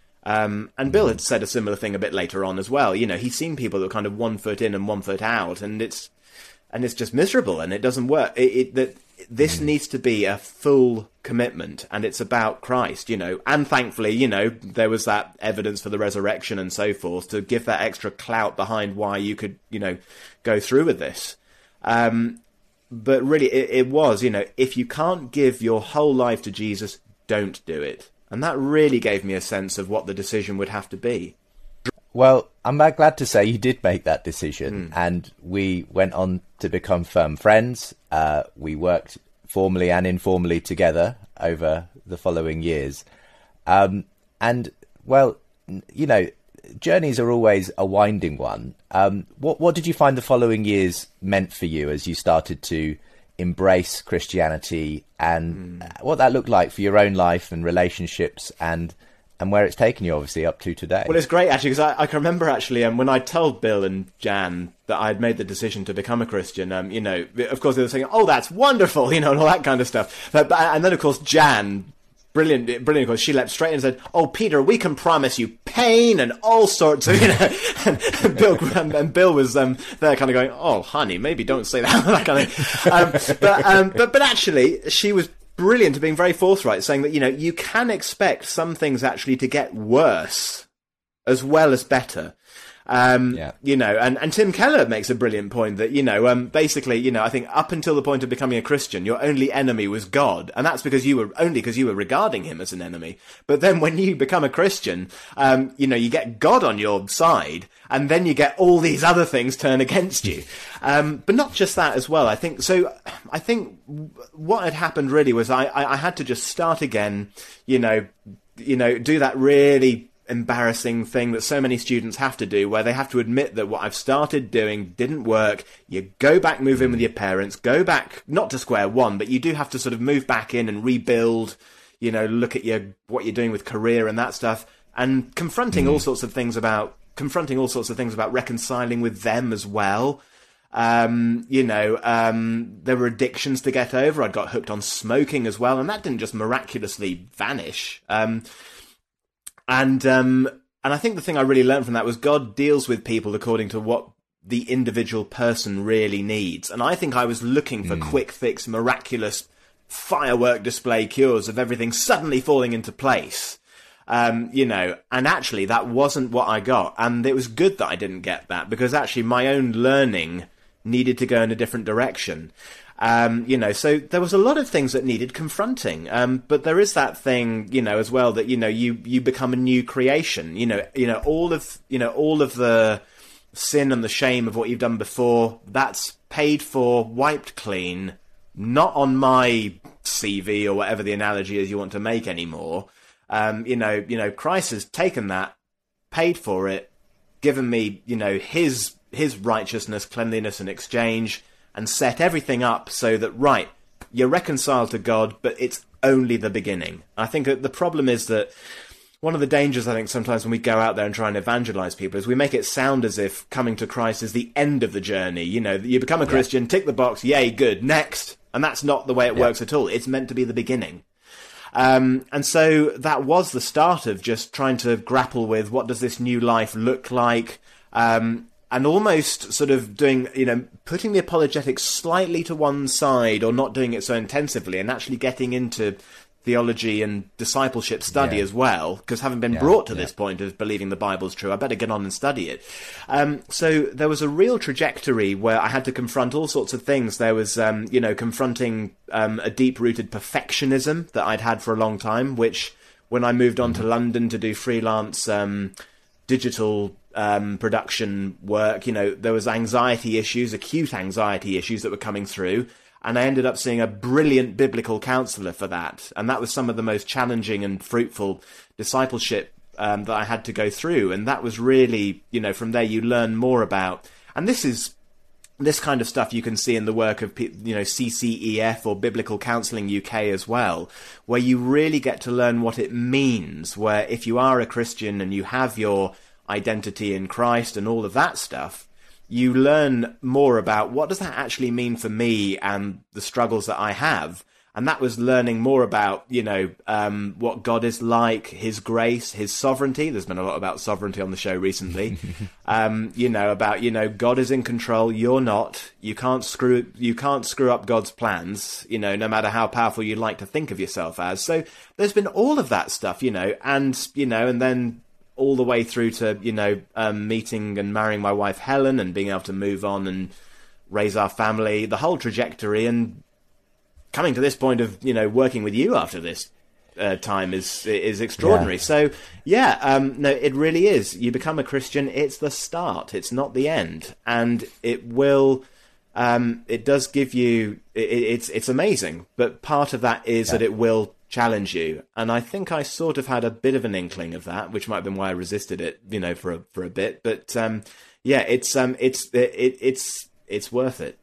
Um, and Bill had said a similar thing a bit later on as well. You know, he's seen people that are kind of one foot in and one foot out, and it's and it's just miserable, and it doesn't work. It, it, that this needs to be a full commitment, and it's about Christ, you know. And thankfully, you know, there was that evidence for the resurrection and so forth to give that extra clout behind why you could, you know, go through with this. Um, But really, it, it was, you know, if you can't give your whole life to Jesus, don't do it. And that really gave me a sense of what the decision would have to be. Well, I'm glad to say you did make that decision. Mm. And we went on to become firm friends. Uh, we worked formally and informally together over the following years. Um, and, well, you know, journeys are always a winding one. Um, what what did you find the following years meant for you as you started to embrace Christianity, and mm. what that looked like for your own life and relationships, and and where it's taken you, obviously, up to today? Well, it's great, actually, because I, I can remember, actually, um, when I told Bill and Jan that I had made the decision to become a Christian, um, you know, of course, they were saying, oh, that's wonderful, you know, and all that kind of stuff. But, but and then, of course, Jan... Brilliant, brilliant, because she leapt straight in and said, oh, Peter, we can promise you pain and all sorts of, you know, and, and, Bill, and, and Bill was um, there kind of going, oh, honey, maybe don't say that, that kind of, um, but, um, but, but actually, she was brilliant at being very forthright, saying that, you know, you can expect some things actually to get worse as well as better. Um, yeah. You know, and, and Tim Keller makes a brilliant point that, you know, um, basically, you know, I think up until the point of becoming a Christian, your only enemy was God. And that's because you were, only because you were regarding him as an enemy. But then when you become a Christian, um, you know, you get God on your side, and then you get all these other things turn against you. Um, but not just that as well. I think, so I think what had happened really was I, I, I had to just start again, you know, you know, do that really embarrassing thing that so many students have to do, where they have to admit that what I've started doing didn't work. You go back, move in with your parents, go back, not to square one, but you do have to sort of move back in and rebuild, you know, look at your what you're doing with career and that stuff, and confronting mm. all sorts of things about, confronting all sorts of things about reconciling with them as well. Um, you know, um, there were addictions to get over. I'd got hooked on smoking as well, and that didn't just miraculously vanish. Um, And um, and I think the thing I really learned from that was God deals with people according to what the individual person really needs. And I think I was looking for mm. quick fix, miraculous firework display cures of everything suddenly falling into place. Um, you know, and actually that wasn't what I got. And it was good that I didn't get that, because actually my own learning needed to go in a different direction. Um, you know, so there was a lot of things that needed confronting. Um, but there is that thing, you know, as well, that, you know, you, you become a new creation. You know, you know, all of, you know, all of the, sin and the shame of what you've done before, that's paid for, wiped clean, not on my C V or whatever the analogy is you want to make anymore. Um, you know, you know, Christ has taken that, paid for it, given me, you know, his his righteousness, cleanliness in exchange, and set everything up so that, right, you're reconciled to God, but it's only the beginning. I think that the problem is that one of the dangers, I think, sometimes when we go out there and try and evangelize people is we make it sound as if coming to Christ is the end of the journey. You know, you become a Christian, yeah. tick the box, yay, good, next. And that's not the way it yeah. works at all. It's meant to be the beginning. Um, and so that was the start of just trying to grapple with what does this new life look like, um, and almost sort of doing, you know, putting the apologetics slightly to one side or not doing it so intensively and actually getting into theology and discipleship study yeah. as well, because having been yeah, brought to yeah. this point of believing the Bible's true, I better get on and study it. Um, so there was a real trajectory where I had to confront all sorts of things. There was, um, you know, confronting um, a deep-rooted perfectionism that I'd had for a long time, which when I moved on to London to do freelance um, digital um, production work, you know, there was anxiety issues, acute anxiety issues that were coming through. And I ended up seeing a brilliant biblical counselor for that. And that was some of the most challenging and fruitful discipleship um, that I had to go through. And that was really, you know, from there you learn more about. And this is this kind of stuff you can see in the work of, you know, C C E F or Biblical Counselling U K as well, where you really get to learn what it means, where if you are a Christian and you have your identity in Christ and all of that stuff, you learn more about what does that actually mean for me and the struggles that I have. And that was learning more about, you know, um, what God is like, his grace, his sovereignty. There's been a lot about sovereignty on the show recently. um, you know, about, you know, God is in control. You're not. You can't screw, you can't screw up God's plans, you know, no matter how powerful you'd like to think of yourself as. So there's been all of that stuff, you know, and, you know, and then all the way through to, you know, um, meeting and marrying my wife Helen and being able to move on and raise our family, the whole trajectory, and coming to this point of, you know, working with you after this uh, time is is extraordinary. Yeah. So, yeah, um, no, it really is. You become a Christian, it's the start, it's not the end. And it will, um, it does give you, it, it's it's amazing, but part of that is yeah. that it will challenge you. And I think I sort of had a bit of an inkling of that, which might have been why I resisted it, you know, for a, for a bit. But um, yeah, it's um, it's it, it's it's worth it.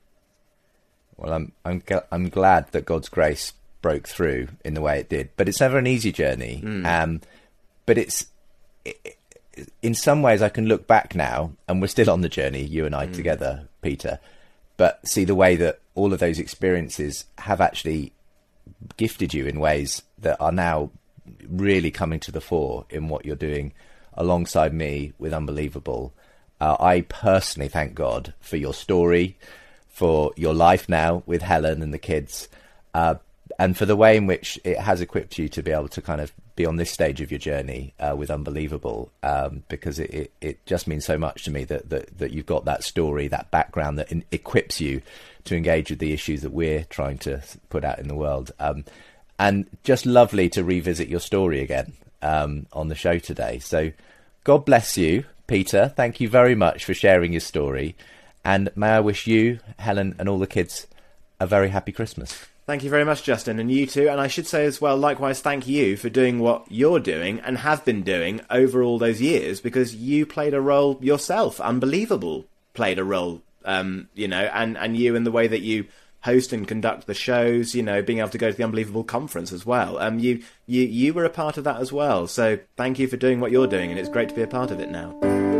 Well, I'm I'm I'm glad that God's grace broke through in the way it did, but it's never an easy journey. Mm. Um, but it's it, in some ways I can look back now, and we're still on the journey, you and I mm. together, Peter. But see the way that all of those experiences have actually gifted you in ways that are now really coming to the fore in what you're doing alongside me with Unbelievable. Uh, I personally thank God for your story, for your life now with Helen and the kids, uh, and for the way in which it has equipped you to be able to kind of be on this stage of your journey uh, with Unbelievable, um, because it, it, it just means so much to me that, that, that you've got that story, that background that in, equips you to engage with the issues that we're trying to put out in the world. Um, and just lovely to revisit your story again um, on the show today. So God bless you, Peter. Thank you very much for sharing your story. And may I wish you, Helen, and all the kids a very happy Christmas. Thank you very much, Justin, and you too. And I should say as well, likewise, thank you for doing what you're doing and have been doing over all those years, because you played a role yourself. Unbelievable played a role, um, you know, and, and you in the way that you host and conduct the shows, you know, being able to go to the Unbelievable conference as well. Um, you, you, you were a part of that as well. So thank you for doing what you're doing, and it's great to be a part of it now.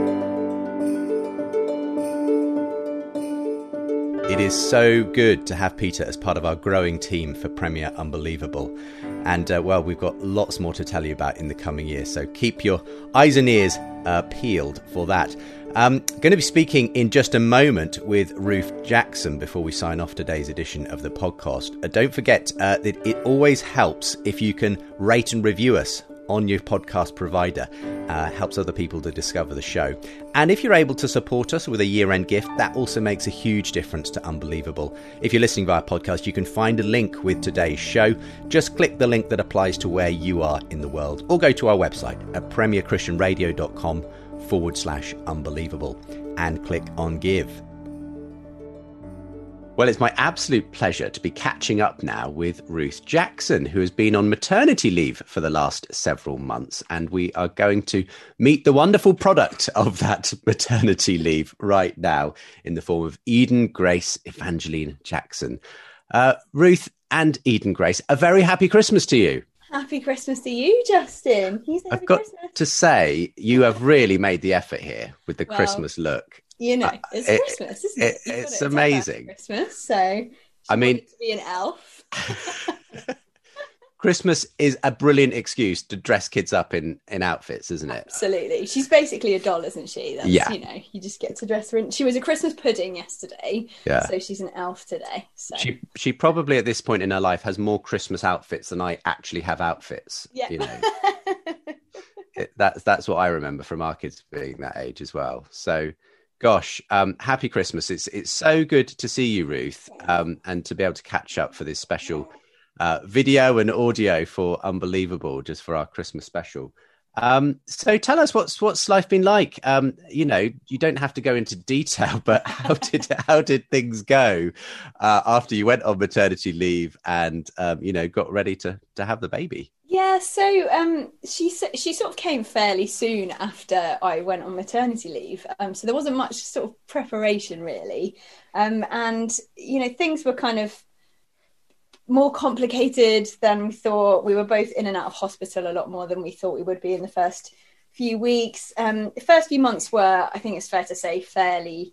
It is so good to have Peter as part of our growing team for Premier Unbelievable. And, uh, well, we've got lots more to tell you about in the coming years, so keep your eyes and ears uh, peeled for that. I'm going to be speaking in just a moment with Ruth Jackson before we sign off today's edition of the podcast. Uh, don't forget uh, that it always helps if you can rate and review us on your podcast provider. Uh, helps other people to discover the show. And if you're able to support us with a year-end gift, that also makes a huge difference to Unbelievable. If you're listening via podcast, you can find a link with today's show. Just click the link that applies to where you are in the world, or go to our website at premierchristianradio.com forward slash unbelievable and click on give. Well, it's my absolute pleasure to be catching up now with Ruth Jackson, who has been on maternity leave for the last several months. And we are going to meet the wonderful product of that maternity leave right now in the form of Eden Grace Evangeline Jackson. Uh, Ruth and Eden Grace, a very happy Christmas to you. Happy Christmas to you, Justin. You say I've happy got Christmas. to say, you have really made the effort here with the Well, Christmas look. You know, Uh, it's it- Christmas, isn't it? it- You've got it's to decorate amazing. for Christmas, so she I mean- wanted to be an elf. Christmas is a brilliant excuse to dress kids up in, in outfits, isn't it? Absolutely. She's basically a doll, isn't she? That's, Yeah. You know, you just get to dress her in. She was a Christmas pudding yesterday, Yeah. so she's an elf today. So. She she probably at this point in her life has more Christmas outfits than I actually have outfits. Yeah. You know, it, that's that's what I remember from our kids being that age as well. So, gosh, um, happy Christmas! It's it's so good to see you, Ruth, um, and to be able to catch up for this special uh, video and audio for Unbelievable, just for our Christmas special. Um, so tell us what's what's life been like. Um, you know, you don't have to go into detail, but how did how did things go uh, after you went on maternity leave and um, you know got ready to to have the baby? Yeah, so um, she s- she sort of came fairly soon after I went on maternity leave. Um, so there wasn't much sort of preparation really, um, and you know things were kind of more complicated than we thought. We were both in and out of hospital a lot more than we thought we would be in the first few weeks. Um, the first few months were, I think it's fair to say, fairly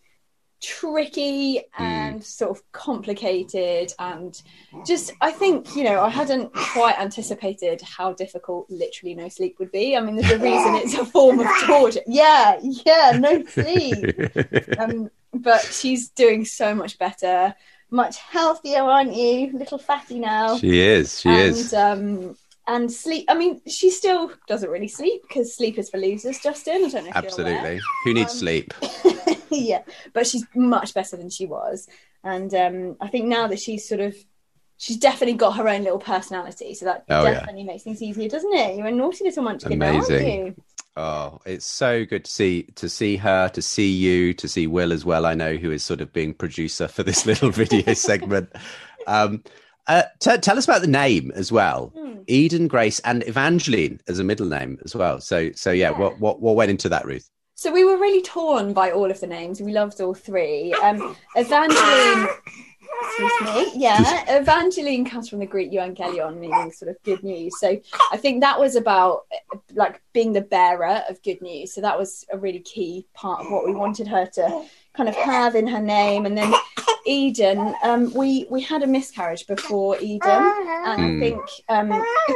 tricky and mm. sort of complicated, and just I think you know I hadn't quite anticipated how difficult literally no sleep would be. I mean, there's a reason it's a form of torture. Yeah, yeah, no sleep. um, but she's doing so much better, much healthier, aren't you? Little fatty now. She is. She and, is. Um, and sleep. I mean, she still doesn't really sleep because sleep is for losers. Justin, I don't know if Absolutely. You're aware. Who needs Um, sleep? Yeah, but she's much better than she was, and um, I think now that she's sort of, she's definitely got her own little personality, so that Oh, yeah. definitely makes things easier, doesn't it? You're a naughty little munchkin, now, aren't Amazing. you? Oh, it's so good to see to see her, to see you, to see Will as well. I know, who is sort of being producer for this little video segment. Um, uh, t- tell us about the name as well. Hmm. Eden Grace and Evangeline as a middle name as well. So, so yeah, Yeah. What, what what went into that, Ruth? So we were really torn by all of the names. We loved all three. Um, Evangeline, excuse me, yeah, Evangeline comes from the Greek euangelion, meaning sort of good news. So I think that was about like being the bearer of good news. So that was a really key part of what we wanted her to kind of have in her name. And then Eden, um, we we had a miscarriage before Eden, and I think um,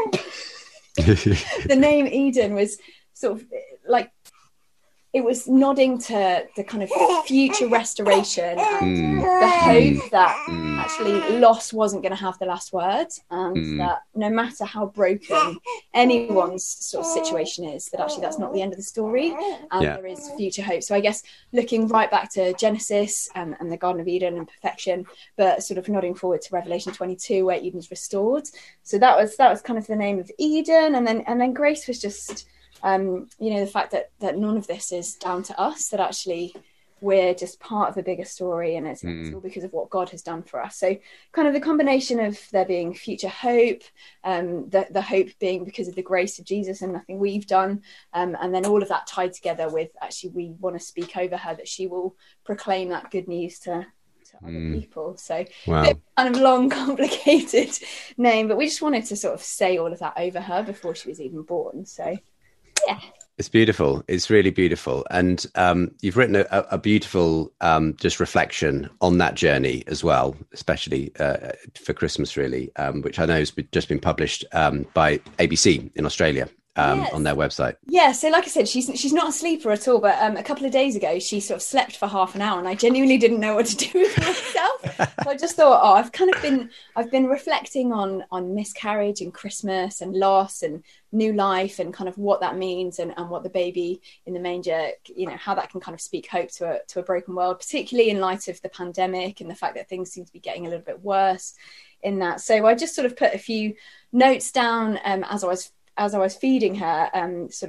the name Eden was sort of like, it was nodding to the kind of future restoration and Mm. the hope that Mm. actually loss wasn't going to have the last word, and Mm. that no matter how broken anyone's sort of situation is, that actually that's not the end of the story, and Yeah. there is future hope. So I guess looking right back to Genesis and, and the Garden of Eden and perfection, but sort of nodding forward to Revelation twenty-two where Eden's restored. So that was that was kind of the name of Eden, and then and then Grace was just Um, you know, the fact that, that none of this is down to us, that actually we're just part of a bigger story, and it's, Mm. it's all because of what God has done for us. So kind of the combination of there being future hope, um, the, the hope being because of the grace of Jesus and nothing we've done, um, and then all of that tied together with actually we want to speak over her that she will proclaim that good news to, to other Mm. people. So Wow. bit kind of long, complicated name, but we just wanted to sort of say all of that over her before she was even born. So yeah. It's beautiful. It's really beautiful. And um, you've written a, a beautiful um, just reflection on that journey as well, especially uh, for Christmas, really, um, which I know has been, just been published um, by A B C in Australia um, Yes. on their website. Yeah, so like I said, she's she's not a sleeper at all, but um, a couple of days ago she sort of slept for half an hour, and I genuinely didn't know what to do with myself. So I just thought, oh, I've kind of been I've been reflecting on on miscarriage and Christmas and loss and new life and kind of what that means, and, and what the baby in the manger, you know, how that can kind of speak hope to a to a broken world, particularly in light of the pandemic and the fact that things seem to be getting a little bit worse in that. So I just sort of put a few notes down um, as I was as I was feeding her, um, sort of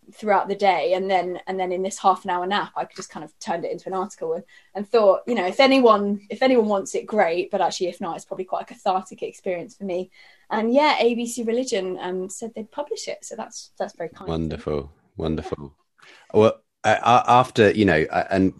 throughout the day, and then and then in this half an hour nap I just kind of turned it into an article and, and thought, you know, if anyone if anyone wants it, great, but actually if not, it's probably quite a cathartic experience for me. And yeah, A B C Religion um, said they'd publish it, so that's that's very kind. Wonderful, wonderful. Well, uh, after, you know, uh, and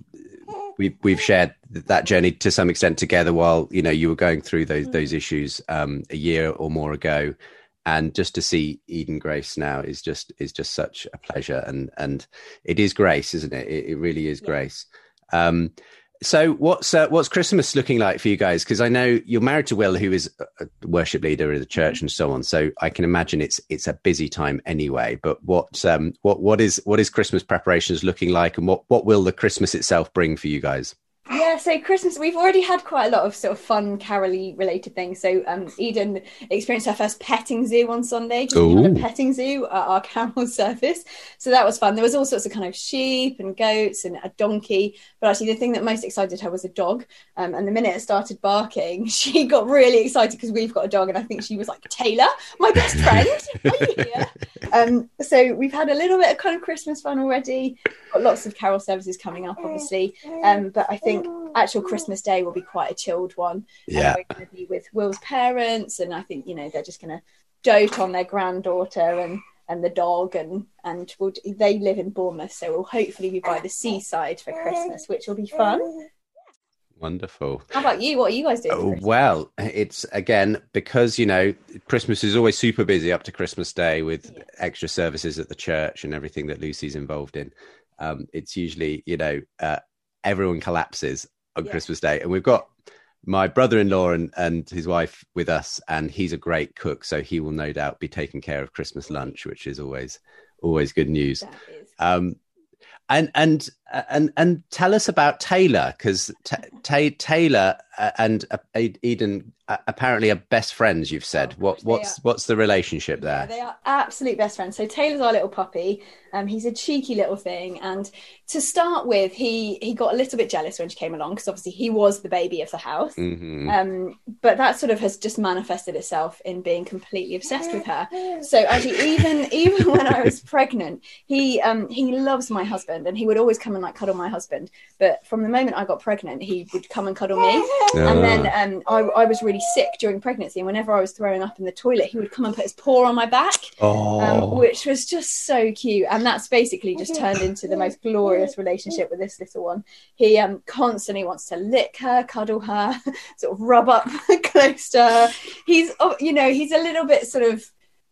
we we've shared that journey to some extent together while, you know, you were going through those mm. those issues um, a year or more ago. And just to see Eden Grace now is just is just such a pleasure, and and it is grace, isn't it? It, it really is yeah. grace. Um, so what's uh, what's Christmas looking like for you guys? Because I know you're married to Will, who is a worship leader of the church and so on. So I can imagine it's it's a busy time anyway. But what um what what is what is Christmas preparations looking like, and what what will the Christmas itself bring for you guys? Yeah, so Christmas, we've already had quite a lot of sort of fun caroly related things. So um, Eden experienced her first petting zoo on Sunday, because we had a petting zoo at our carol service. So that was fun. There was all sorts of kind of sheep and goats and a donkey. But actually the thing that most excited her was a dog. Um, and the minute it started barking, she got really excited because we've got a dog. And I think she was like, Taylor, my best friend, are you here? Um, so we've had a little bit of kind of Christmas fun already. Got lots of carol services coming up, obviously. Um, but I think actual Christmas Day will be quite a chilled one. Yeah, um, we're going to be with Will's parents, and I think, you know, they're just going to dote on their granddaughter and and the dog, and and we'll, they live in Bournemouth, so we'll hopefully be by the seaside for Christmas, which will be fun. Wonderful. How about you? What are you guys doing? Oh, well, it's again, because, you know, Christmas is always super busy up to Christmas Day with yeah. extra services at the church and everything that Lucy's involved in. Um, it's usually, you know, uh, everyone collapses on yeah. Christmas Day, and we've got my brother-in-law and, and his wife with us, and he's a great cook, so he will no doubt be taking care of Christmas lunch, which is always always good news. Um, and and and and tell us about Taylor, because t- t- Taylor and uh, Eden uh, apparently are best friends. You've said. Oh, what what's what's the relationship there? Yeah, they are absolute best friends. So Taylor's our little puppy. Um, he's a cheeky little thing, and to start with, he he got a little bit jealous when she came along, because obviously he was the baby of the house. Mm-hmm. Um, but that sort of has just manifested itself in being completely obsessed with her. So actually, even even when I was pregnant, he um he loves my husband, and he would always come and like cuddle my husband. But from the moment I got pregnant, he would come and cuddle me. Oh. And then um I, I was really sick during pregnancy, and whenever I was throwing up in the toilet, he would come and put his paw on my back, oh. um, which was just so cute. And that's basically just turned into the most glorious relationship with this little one. He um constantly wants to lick her, cuddle her, sort of rub up close to her. He's, you know, he's a little bit sort of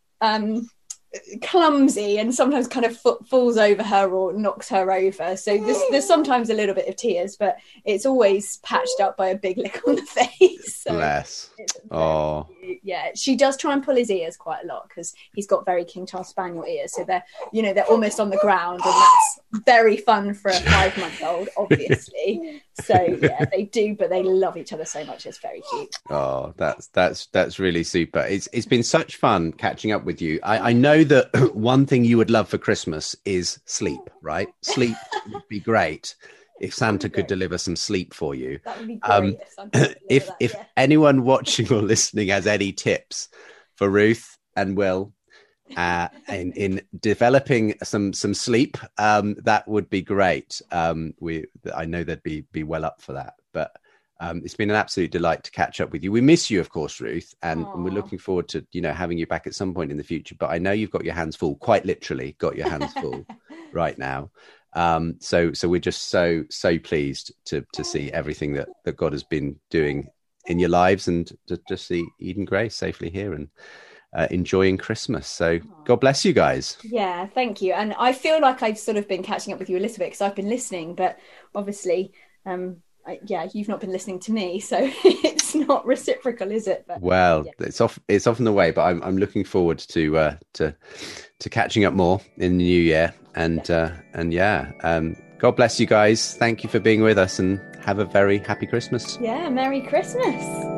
um clumsy, and sometimes kind of f- falls over her or knocks her over, so there's, there's sometimes a little bit of tears, but it's always patched up by a big lick on the face. So bless. Oh yeah, she does try and pull his ears quite a lot, because he's got very King Charles Spaniel ears, so they're, you know, they're almost on the ground, and that's very fun for a five month old, obviously. So yeah, they do, but they love each other so much. It's very cute. Oh, that's that's that's really super. It's it's been such fun catching up with you. I, I know that one thing you would love for Christmas is sleep, right? Sleep would be great if Santa could deliver some sleep for you. That would be great. Um, if Santa if that, if yeah. anyone watching or listening has any tips for Ruth and Will uh, in in developing some some sleep, um, that would be great. Um, we I know they'd be be well up for that. But um, it's been an absolute delight to catch up with you. We miss you, of course, Ruth, and, and we're looking forward to, you know, having you back at some point in the future. But I know you've got your hands full, quite literally, got your hands full right now. Um, so so we're just so so pleased to to see everything that that God has been doing in your lives, and to just see Eden Grace safely here and uh, enjoying Christmas. So God bless you guys. Yeah, thank you. And I feel like I've sort of been catching up with you a little bit, because I've been listening, but obviously um I, yeah, you've not been listening to me, so it's not reciprocal, is it? But, well, yeah. it's off. It's often the way, but I'm I'm looking forward to uh, to to catching up more in the new year, and yeah. Uh, and yeah, um, God bless you guys. Thank you for being with us, and have a very happy Christmas. Yeah, Merry Christmas.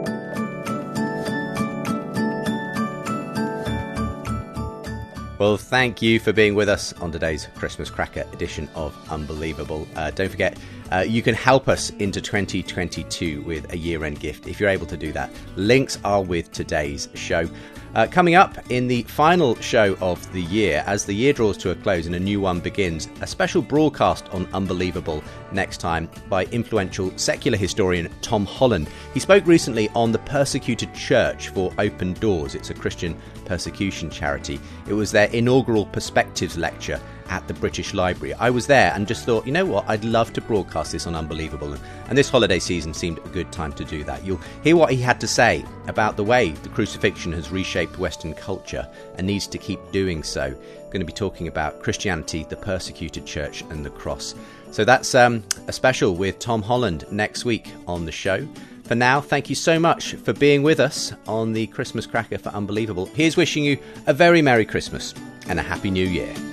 Well, thank you for being with us on today's Christmas Cracker edition of Unbelievable. Uh, don't forget, Uh, you can help us into twenty twenty-two with a year-end gift if you're able to do that. Links are with today's show. Uh, coming up in the final show of the year, as the year draws to a close and a new one begins, a special broadcast on Unbelievable next time by influential secular historian Tom Holland. He spoke recently on the Persecuted Church for Open Doors. It's a Christian persecution charity. It was their inaugural Perspectives lecture at the British Library. I was there and just thought, you know what, I'd love to broadcast this on Unbelievable. And this holiday season seemed a good time to do that. You'll hear what he had to say about the way the crucifixion has reshaped Western culture and needs to keep doing so. Going to be talking about Christianity, the persecuted church and the cross. So that's um, a special with Tom Holland next week on the show. For now, thank you so much for being with us on the Christmas Cracker for Unbelievable. Here's wishing you a very Merry Christmas and a Happy New Year.